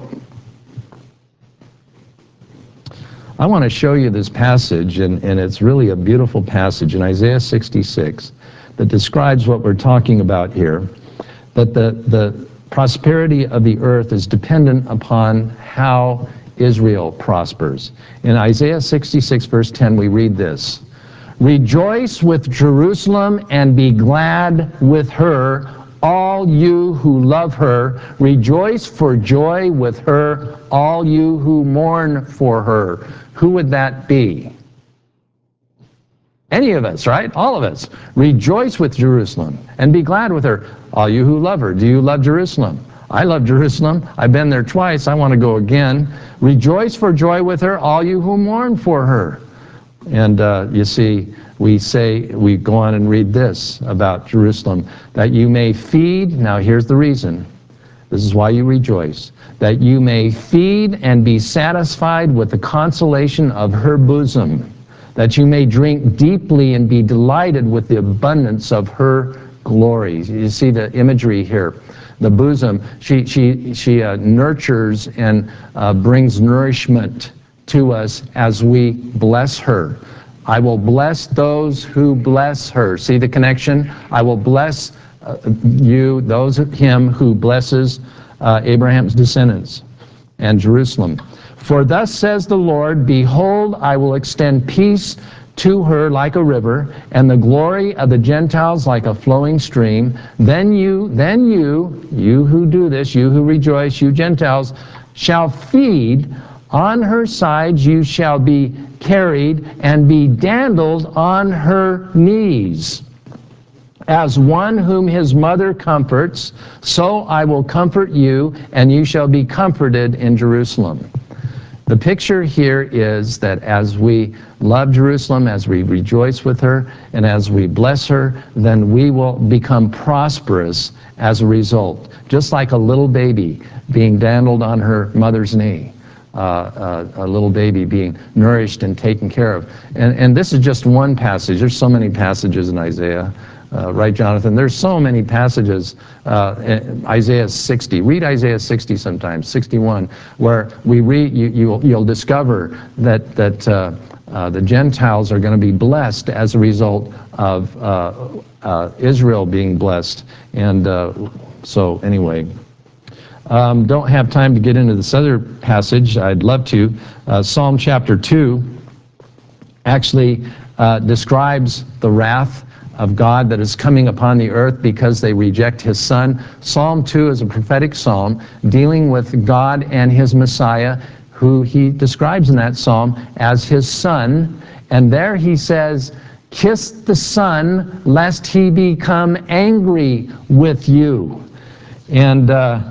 I want to show you this passage, and it's really a beautiful passage in Isaiah 66 that describes what we're talking about here, that the prosperity of the earth is dependent upon how Israel prospers. In Isaiah 66, verse 10, we read this: "Rejoice with Jerusalem and be glad with her, all you who love her. Rejoice for joy with her, all you who mourn for her." Who would that be? Any of us, right? All of us. Rejoice with Jerusalem and be glad with her, all you who love her. Do you love Jerusalem? I love Jerusalem. I've been there twice. I want to go again. Rejoice for joy with her, all you who mourn for her. And you see, we go on and read this about Jerusalem, that you may feed, now here's the reason, this is why you rejoice, that you may feed and be satisfied with the consolation of her bosom, that you may drink deeply and be delighted with the abundance of her glory. You see the imagery here. The bosom, she nurtures and brings nourishment to us as we bless her. I will bless those who bless her. See the connection? I will bless you, those of him who blesses Abraham's descendants and Jerusalem. For thus says the Lord, behold, I will extend peace to her like a river, and the glory of the Gentiles like a flowing stream. Then you who do this, you who rejoice, you Gentiles, shall feed on her sides, you shall be carried and be dandled on her knees. As one whom his mother comforts, so I will comfort you, and you shall be comforted in Jerusalem. The picture here is that as we love Jerusalem, as we rejoice with her, and as we bless her, then we will become prosperous as a result. Just like a little baby being dandled on her mother's knee. A little baby being nourished and taken care of. And this is just one passage. There's so many passages in Isaiah. Right, Jonathan? There's so many passages. Isaiah 60. Read Isaiah 60 sometimes, 61, where we read. You'll discover that the Gentiles are going to be blessed as a result of Israel being blessed. And so, anyway, don't have time to get into this other passage. I'd love to. Psalm chapter 2 actually describes the wrath of God that is coming upon the earth because they reject his Son. Psalm 2 is a prophetic psalm dealing with God and his Messiah, who he describes in that psalm as his Son. And there he says, kiss the Son, lest he become angry with you. And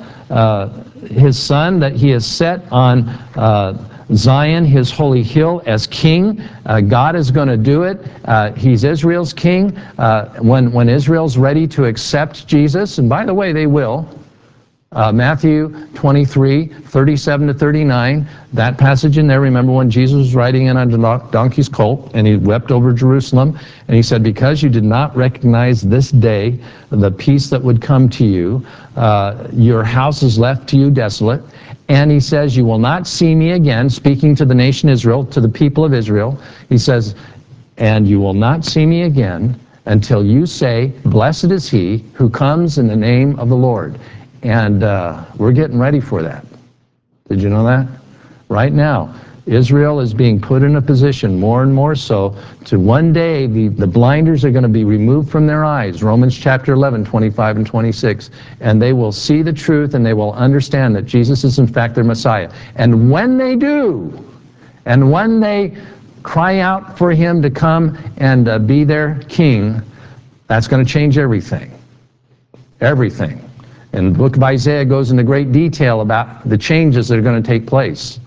his Son that he has set on Zion, his holy hill, as king. God is going to do it. He's Israel's king. When Israel's ready to accept Jesus, and by the way, they will. Matthew 23, 37 to 39, that passage in there, remember when Jesus was riding in on a donkey's colt, and he wept over Jerusalem, and he said, because you did not recognize this day the peace that would come to you, your house is left to you desolate. And he says, you will not see me again, speaking to the nation Israel, to the people of Israel. He says, and you will not see me again until you say, blessed is he who comes in the name of the Lord. And we're getting ready for that. Did you know that? Right now, Israel is being put in a position, more and more so, to one day the blinders are going to be removed from their eyes. Romans chapter 11, 25 and 26. And they will see the truth and they will understand that Jesus is in fact their Messiah. And when they do, and when they cry out for him to come and be their king, that's going to change everything. Everything. And the book of Isaiah goes into great detail about the changes that are going to take place.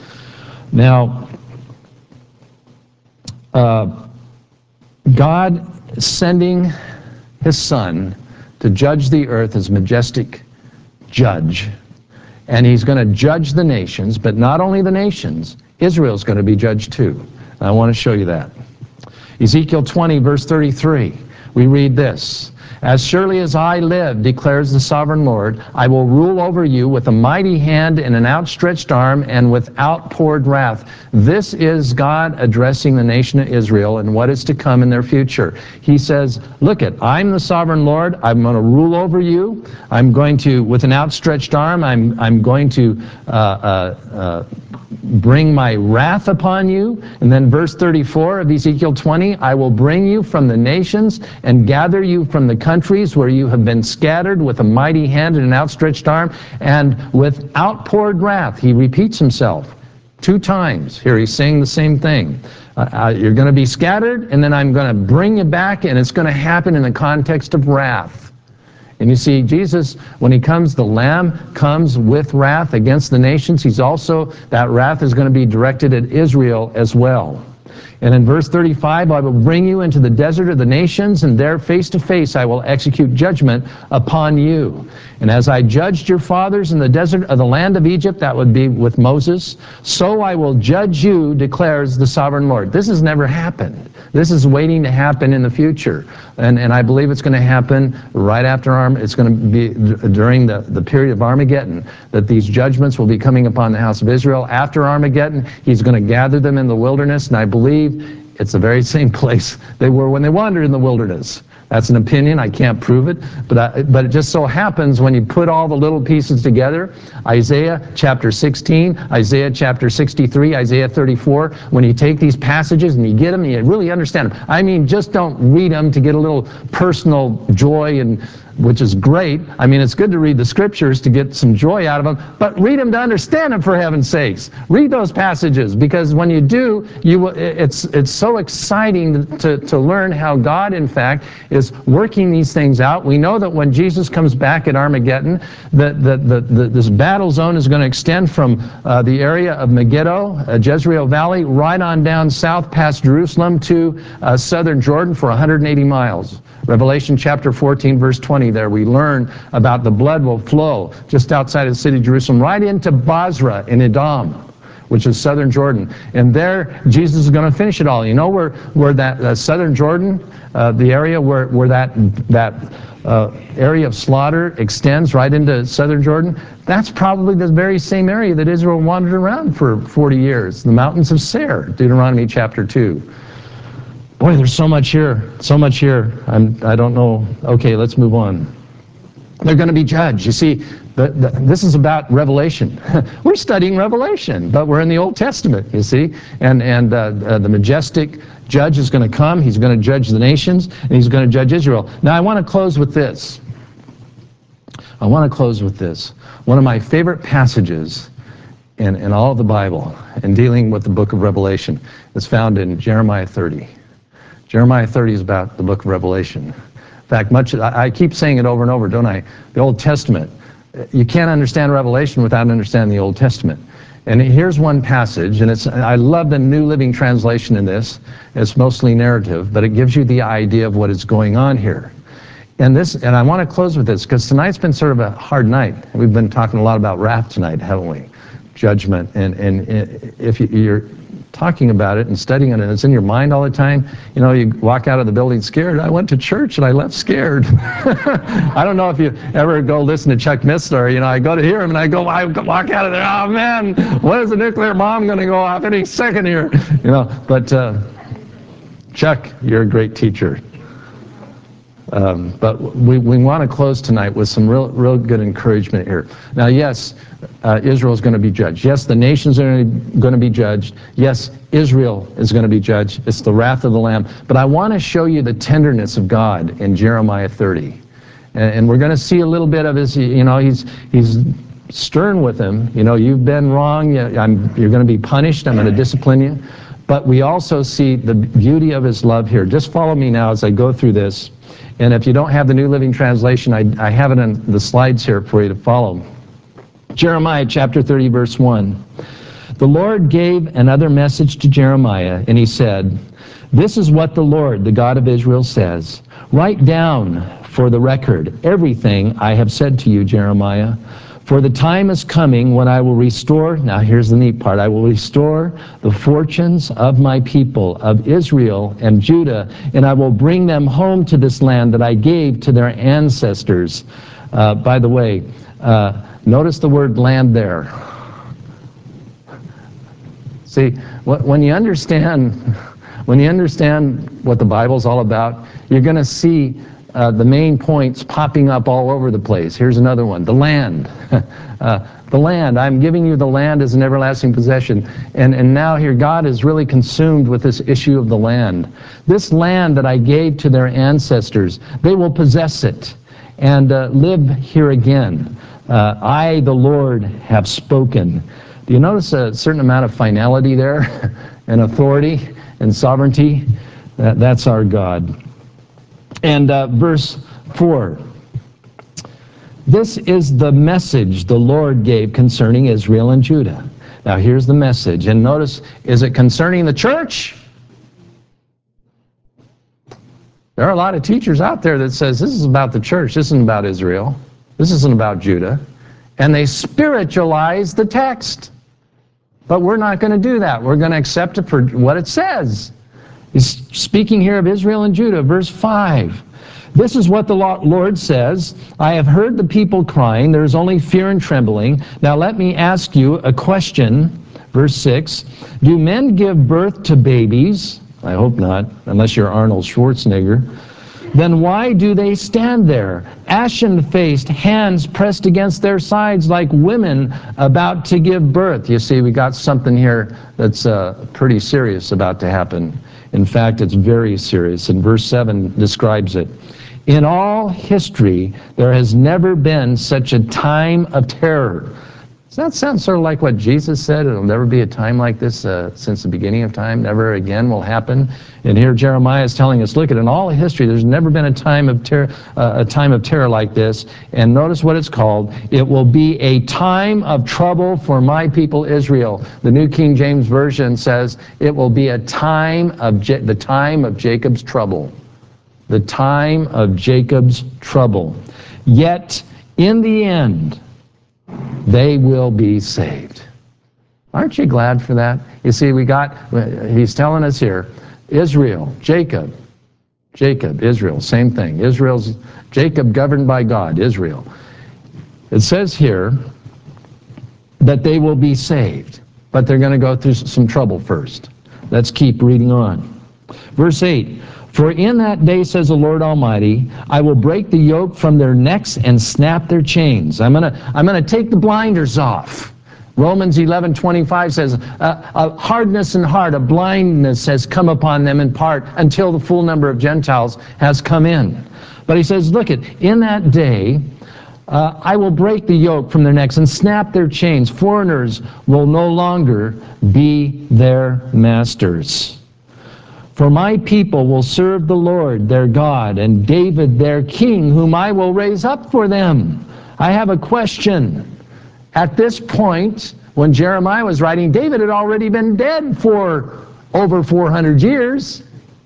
Now, God sending his Son to judge the earth as majestic judge, and he's going to judge the nations, but not only the nations, Israel's going to be judged too. I want to show you that. Ezekiel 20, verse 33, we read this. As surely as I live, declares the sovereign Lord, I will rule over you with a mighty hand and an outstretched arm and with outpoured wrath. This is God addressing the nation of Israel and what is to come in their future. He says, look it, I'm the sovereign Lord. I'm going to rule over you. I'm going to, with an outstretched arm, I'm going to bring my wrath upon you. And then verse 34 of Ezekiel 20, I will bring you from the nations and gather you from the countries where you have been scattered with a mighty hand and an outstretched arm and with outpoured wrath. He repeats himself 2 times. Here he's saying the same thing. You're going to be scattered, and then I'm going to bring you back, and it's going to happen in the context of wrath. And you see, Jesus, when he comes, the Lamb comes with wrath against the nations. That wrath is going to be directed at Israel as well. And in verse 35, I will bring you into the desert of the nations, and there face to face I will execute judgment upon you. And as I judged your fathers in the desert of the land of Egypt, that would be with Moses, so I will judge you, declares the sovereign Lord. This has never happened. This is waiting to happen in the future. And I believe it's going to happen right after it's going to be during the period of Armageddon, that these judgments will be coming upon the house of Israel. After Armageddon, he's going to gather them in the wilderness, and I believe it's the very same place they were when they wandered in the wilderness. That's an opinion. I can't prove it. But it just so happens when you put all the little pieces together, Isaiah chapter 16, Isaiah chapter 63, Isaiah 34, when you take these passages and you get them and you really understand them. I mean, just don't read them to get a little personal joy, which is great. I mean, it's good to read the scriptures to get some joy out of them, but read them to understand them, for heaven's sakes. Read those passages, because when you do, it's so exciting to learn how God, in fact, is working these things out. We know that when Jesus comes back at Armageddon, this battle zone is going to extend from the area of Megiddo, Jezreel Valley, right on down south past Jerusalem to southern Jordan for 180 miles. Revelation chapter 14, verse 20, there we learn about the blood will flow just outside of the city of Jerusalem, right into Basra in Edom, which is southern Jordan. And there, Jesus is going to finish it all. You know where that southern Jordan, the area where that area of slaughter extends right into southern Jordan, that's probably the very same area that Israel wandered around for 40 years, the mountains of Seir, Deuteronomy chapter 2. Boy, there's so much here, so much here. I don't know. Okay, let's move on. They're going to be judged. You see, this is about Revelation. We're studying Revelation, but we're in the Old Testament, you see. And the majestic judge is going to come. He's going to judge the nations, and he's going to judge Israel. Now, I want to close with this. One of my favorite passages in all of the Bible, in dealing with the book of Revelation, is found in Jeremiah 30. Jeremiah 30 is about the book of Revelation. In fact, I keep saying it over and over, don't I? The Old Testament. You can't understand Revelation without understanding the Old Testament. And here's one passage, and I love the New Living Translation in this. It's mostly narrative, but it gives you the idea of what is going on here. And I want to close with this, because tonight's been sort of a hard night. We've been talking a lot about wrath tonight, haven't we? Judgment. And if you're talking about it and studying it and it's in your mind all the time, you know, you walk out of the building scared. I went to church and I left scared. I don't know if you ever go listen to Chuck Missler. You know, I go to hear him and I walk out of there, oh man, when is the nuclear bomb going to go off any second here? You know, but Chuck, you're a great teacher. But we want to close tonight with some real good encouragement here. Now, yes, Israel is going to be judged. Yes, the nations are going to be judged. Yes, Israel is going to be judged. It's the wrath of the Lamb. But I want to show you the tenderness of God in Jeremiah 30. And we're going to see a little bit of his, you know, he's stern with him. You know, you've been wrong. You're going to be punished. I'm going to discipline you. But we also see the beauty of his love here. Just follow me now as I go through this. And if you don't have the New Living Translation, I have it on the slides here for you to follow. Jeremiah chapter 30, verse 1. The Lord gave another message to Jeremiah, and he said, "This is what the Lord, the God of Israel, says. Write down for the record everything I have said to you, Jeremiah. For the time is coming when I will restore," now here's the neat part, "I will restore the fortunes of my people, of Israel and Judah, and I will bring them home to this land that I gave to their ancestors." By the way, notice the word land there. See, when you understand what the Bible's all about, you're going to see the main points popping up all over the place. Here's another one, the land. The land, I'm giving you the land as an everlasting possession. And now here God is really consumed with this issue of the land. This land that I gave to their ancestors, they will possess it and live here again. I, the Lord, have spoken. Do you notice a certain amount of finality there and authority? and sovereignty. That's our God. And verse 4. This is the message the Lord gave concerning Israel and Judah. Now here's the message. And notice, is it concerning the church? There are a lot of teachers out there that says this is about the church. This isn't about Israel. This isn't about Judah. And they spiritualize the text. But we're not going to do that. We're going to accept it for what it says. He's speaking here of Israel and Judah, verse 5. This is what the Lord says, I have heard the people crying, there is only fear and trembling. Now let me ask you a question, verse 6. Do men give birth to babies? I hope not, unless you're Arnold Schwarzenegger. Then why do they stand there, ashen-faced, hands pressed against their sides like women about to give birth? You see, we got something here that's pretty serious about to happen. In fact, it's very serious, and verse 7 describes it. In all history, there has never been such a time of terror. Does that sound sort of like what Jesus said? It'll never be a time like this since the beginning of time. Never again will happen. And here Jeremiah is telling us, look, in all history, there's never been a time of terror like this. And notice what it's called. It will be a time of trouble for my people Israel. The New King James Version says it will be a time of the time of Jacob's trouble. The time of Jacob's trouble. Yet, in the end, they will be saved. Aren't you glad for that? You see, he's telling us here, Israel, Jacob, Israel, same thing. Jacob governed by God, Israel. It says here that they will be saved, but they're going to go through some trouble first. Let's keep reading on. Verse 8. For in that day, says the Lord Almighty, I will break the yoke from their necks and snap their chains. I'm gonna take the blinders off. Romans 11:25 says, a hardness in heart, a blindness has come upon them in part until the full number of Gentiles has come in. But he says, look in that day, I will break the yoke from their necks and snap their chains. Foreigners will no longer be their masters. For my people will serve the Lord their God, and David their king, whom I will raise up for them. I have a question. At this point, when Jeremiah was writing, David had already been dead for over 400 years.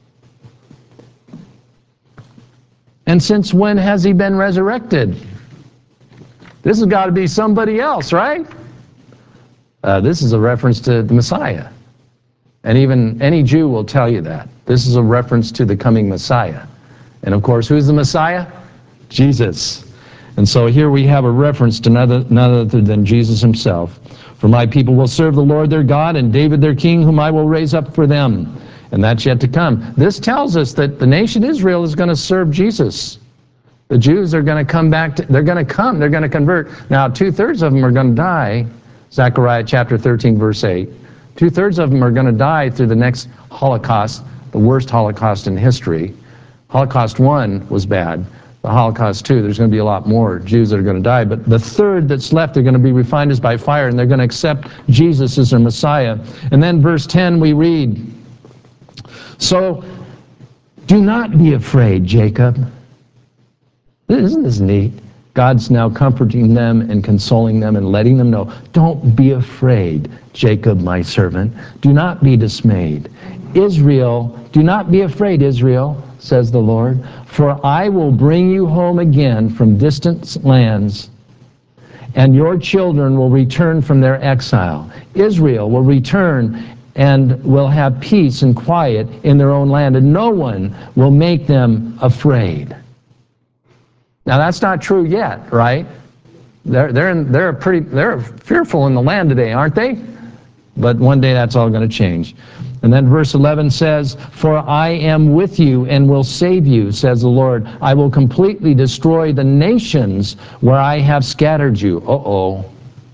And since when has he been resurrected? This has got to be somebody else, right? This is a reference to the Messiah. And even any Jew will tell you that. This is a reference to the coming Messiah. And of course, who's the Messiah? Jesus. And so here we have a reference to none other than Jesus himself. For my people will serve the Lord their God, and David their king, whom I will raise up for them. And that's yet to come. This tells us that the nation Israel is going to serve Jesus. The Jews are going to come back. They're going to convert. Now, 2/3 of them are going to die. Zechariah chapter 13, verse 8. 2/3 of them are going to die through the next Holocaust, the worst Holocaust in history. Holocaust 1 was bad. The Holocaust 2, there's going to be a lot more Jews that are going to die. But the third that's left, they're going to be refined as by fire, and they're going to accept Jesus as their Messiah. And then verse 10 we read, so do not be afraid, Jacob. Isn't this neat? God's now comforting them and consoling them and letting them know, don't be afraid, Jacob, my servant. Do not be dismayed. Israel, do not be afraid, Israel, says the Lord, for I will bring you home again from distant lands, and your children will return from their exile. Israel will return and will have peace and quiet in their own land, and no one will make them afraid. Now that's not true yet, right? They're fearful in the land today, aren't they? But one day that's all going to change. And then verse 11 says, for I am with you and will save you, says the Lord. I will completely destroy the nations where I have scattered you. Uh-oh.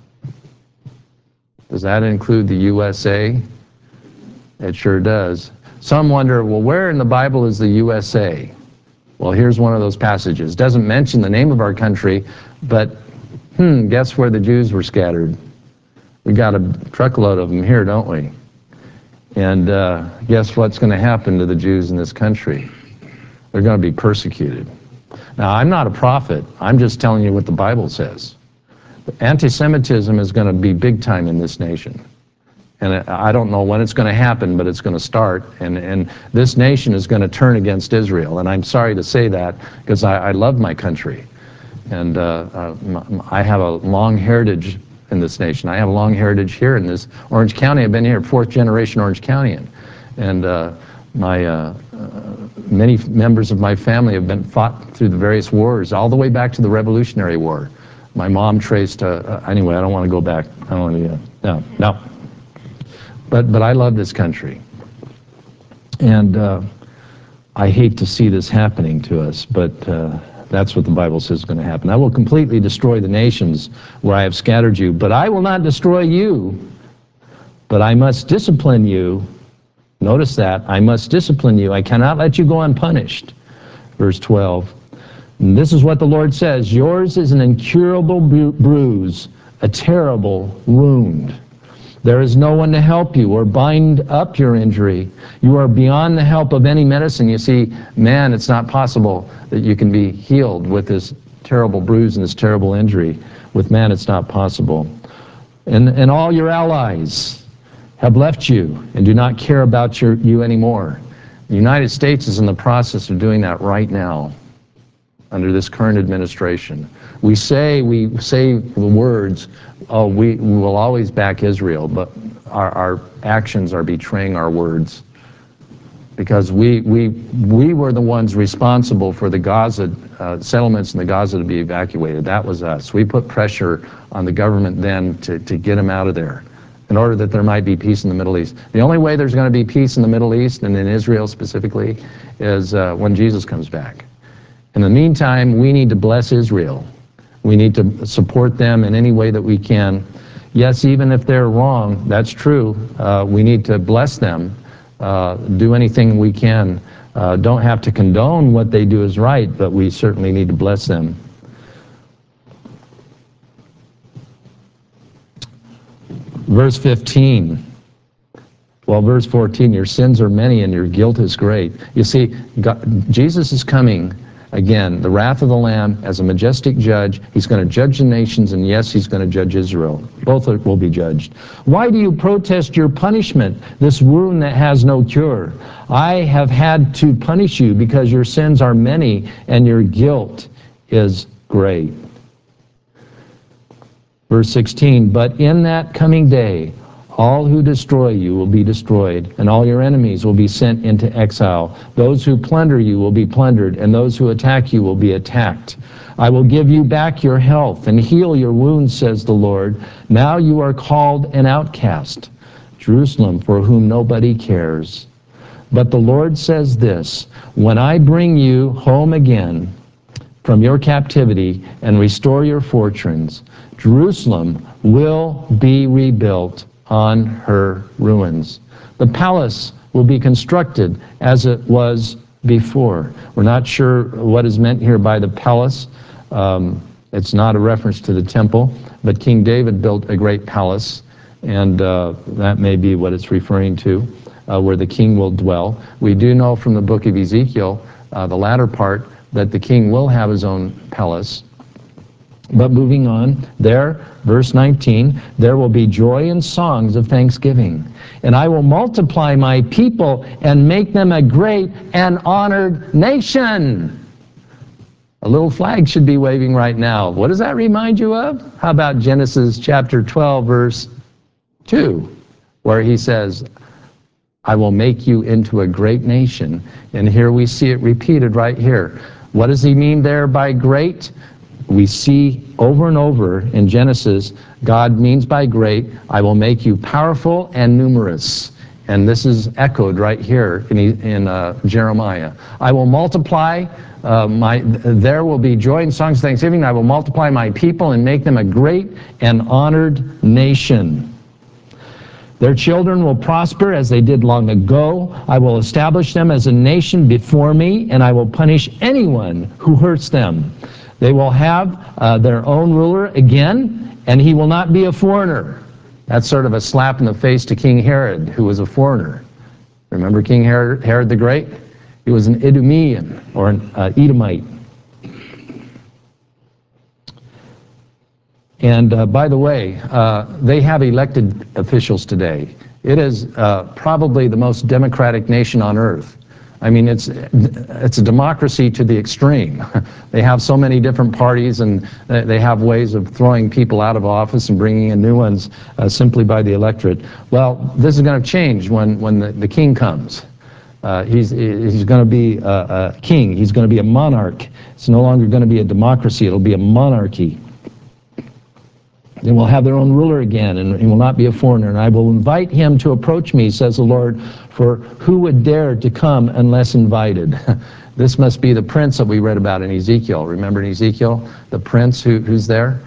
Does that include the USA? It sure does. Some wonder, well, where in the Bible is the USA? Well, here's one of those passages. It doesn't mention the name of our country, but guess where the Jews were scattered? We got a truckload of them here, don't we? And guess what's going to happen to the Jews in this country? They're going to be persecuted. Now, I'm not a prophet. I'm just telling you what the Bible says. Anti-Semitism is going to be big time in this nation. And I don't know when it's going to happen, but it's going to start. And this nation is going to turn against Israel. And I'm sorry to say that, because I love my country. And I have a long heritage in this nation. I have a long heritage here in this Orange County. I've been here, 4th generation Orange Countyan. And many members of my family have been fought through the various wars, all the way back to the Revolutionary War. My mom traced, anyway, I don't want to go back. I don't want to, no. But I love this country. And I hate to see this happening to us, but that's what the Bible says is going to happen. I will completely destroy the nations where I have scattered you, but I will not destroy you, but I must discipline you. Notice that. I must discipline you. I cannot let you go unpunished. Verse 12. And this is what the Lord says. Yours is an incurable bruise, a terrible wound. There is no one to help you or bind up your injury. You are beyond the help of any medicine. You see, man, it's not possible that you can be healed with this terrible bruise and this terrible injury. With man, it's not possible. And all your allies have left you and do not care about you anymore. The United States is in the process of doing that right now under this current administration. We say the words, oh, we will always back Israel, but our actions are betraying our words. Because we were the ones responsible for the Gaza settlements in the Gaza to be evacuated. That was us. We put pressure on the government then to get them out of there in order that there might be peace in the Middle East. The only way there's going to be peace in the Middle East, and in Israel specifically, is when Jesus comes back. In the meantime, we need to bless Israel. We need to support them in any way that we can. Yes, even if they're wrong, that's true. We need to bless them, do anything we can. Don't have to condone what they do is right, but we certainly need to bless them. Verse 15. Well, verse 14, your sins are many and your guilt is great. You see, Jesus is coming again, the wrath of the Lamb as a majestic judge. He's going to judge the nations, and yes, he's going to judge Israel. Both will be judged. Why do you protest your punishment, this wound that has no cure? I have had to punish you because your sins are many and your guilt is great. Verse 16, but in that coming day, all who destroy you will be destroyed, and all your enemies will be sent into exile. Those who plunder you will be plundered, and those who attack you will be attacked. I will give you back your health and heal your wounds, says the Lord. Now you are called an outcast, Jerusalem, for whom nobody cares. But the Lord says this, when I bring you home again from your captivity and restore your fortunes, Jerusalem will be rebuilt on her ruins. The palace will be constructed as it was before. We're not sure what is meant here by the palace. It's not a reference to the temple, but King David built a great palace, and that may be what it's referring to, where the king will dwell. We do know from the book of Ezekiel, the latter part, that the king will have his own palace. But moving on, there, verse 19, there will be joy and songs of thanksgiving. And I will multiply my people and make them a great and honored nation. A little flag should be waving right now. What does that remind you of? How about Genesis chapter 12, verse 2, where he says, I will make you into a great nation. And here we see it repeated right here. What does he mean there by great? We see over and over in Genesis, God means by great, I will make you powerful and numerous. And this is echoed right here in Jeremiah. I will multiply, there will be joy and songs of thanksgiving. I will multiply my people and make them a great and honored nation. Their children will prosper as they did long ago. I will establish them as a nation before me, and I will punish anyone who hurts them. They will have their own ruler again, and he will not be a foreigner. That's sort of a slap in the face to King Herod, who was a foreigner. Remember King Herod the Great? He was an Idumean, or an Edomite. And by the way, they have elected officials today. It is probably the most democratic nation on earth. I mean, it's a democracy to the extreme. They have so many different parties, and they have ways of throwing people out of office and bringing in new ones simply by the electorate. Well, this is going to change when the king comes. He's going to be a king. He's going to be a monarch. It's no longer going to be a democracy. It'll be a monarchy. They will have their own ruler again, and he will not be a foreigner. And I will invite him to approach me, says the Lord, for who would dare to come unless invited? This must be the prince that we read about in Ezekiel. Remember in Ezekiel, the prince who's there,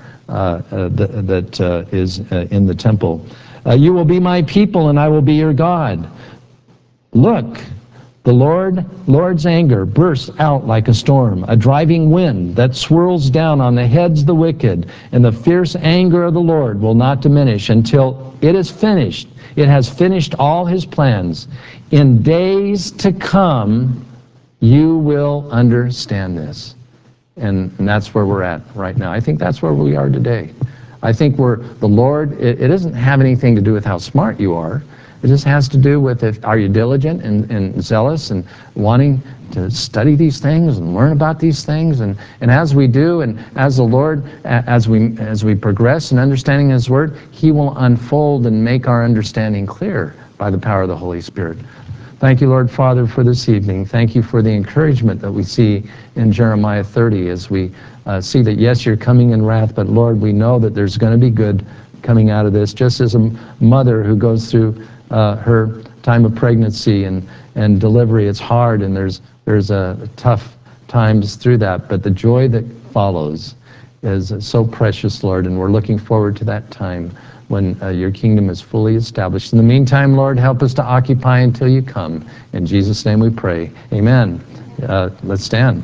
that is in the temple. You will be my people, and I will be your God. Look, the Lord's anger bursts out like a storm, a driving wind that swirls down on the heads of the wicked, and the fierce anger of the Lord will not diminish until it is finished. It has finished all his plans. In days to come, you will understand this. And that's where we're at right now. I think that's where we are today. I think the Lord, it doesn't have anything to do with how smart you are. It just has to do with are you diligent and zealous and wanting to study these things and learn about these things. And as we do, and as the Lord, as we progress in understanding his word, he will unfold and make our understanding clear by the power of the Holy Spirit. Thank you, Lord Father, for this evening. Thank you for the encouragement that we see in Jeremiah 30 as we see that, yes, you're coming in wrath, but Lord, we know that there's going to be good coming out of this, just as a mother who goes through her time of pregnancy and delivery. It's hard, and there's tough times through that, but the joy that follows is so precious, Lord, and we're looking forward to that time when your kingdom is fully established. In the meantime, Lord, help us to occupy until you come. In Jesus' name we pray. Amen. Let's stand.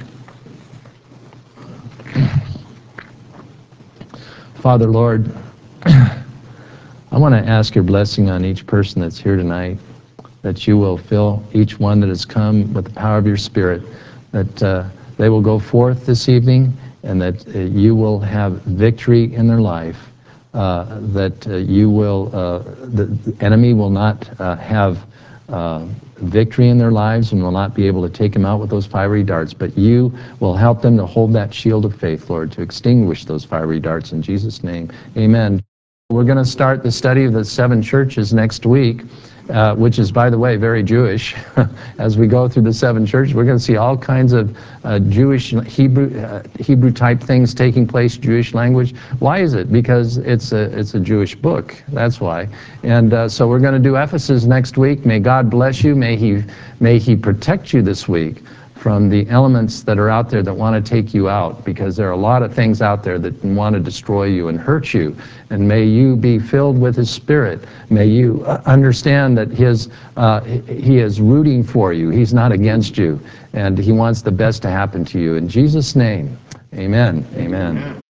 Father, Lord, I want to ask your blessing on each person that's here tonight, that you will fill each one that has come with the power of your Spirit, that they will go forth this evening, and that you will have victory in their life, that the enemy will not have victory in their lives and will not be able to take them out with those fiery darts, but you will help them to hold that shield of faith, Lord, to extinguish those fiery darts. In Jesus' name, amen. We're going to start the study of the 7 churches next week, which is, by the way, very Jewish. As we go through the 7 churches, we're going to see all kinds of Jewish, Hebrew type things taking place, Jewish language. Why is it? Because it's a Jewish book. That's why. And so we're going to do Ephesus next week. May God bless you. May He protect you this week from the elements that are out there that want to take you out, because there are a lot of things out there that want to destroy you and hurt you. And may you be filled with His Spirit. May you understand that He is rooting for you. He's not against you. And He wants the best to happen to you. In Jesus' name, amen. Amen.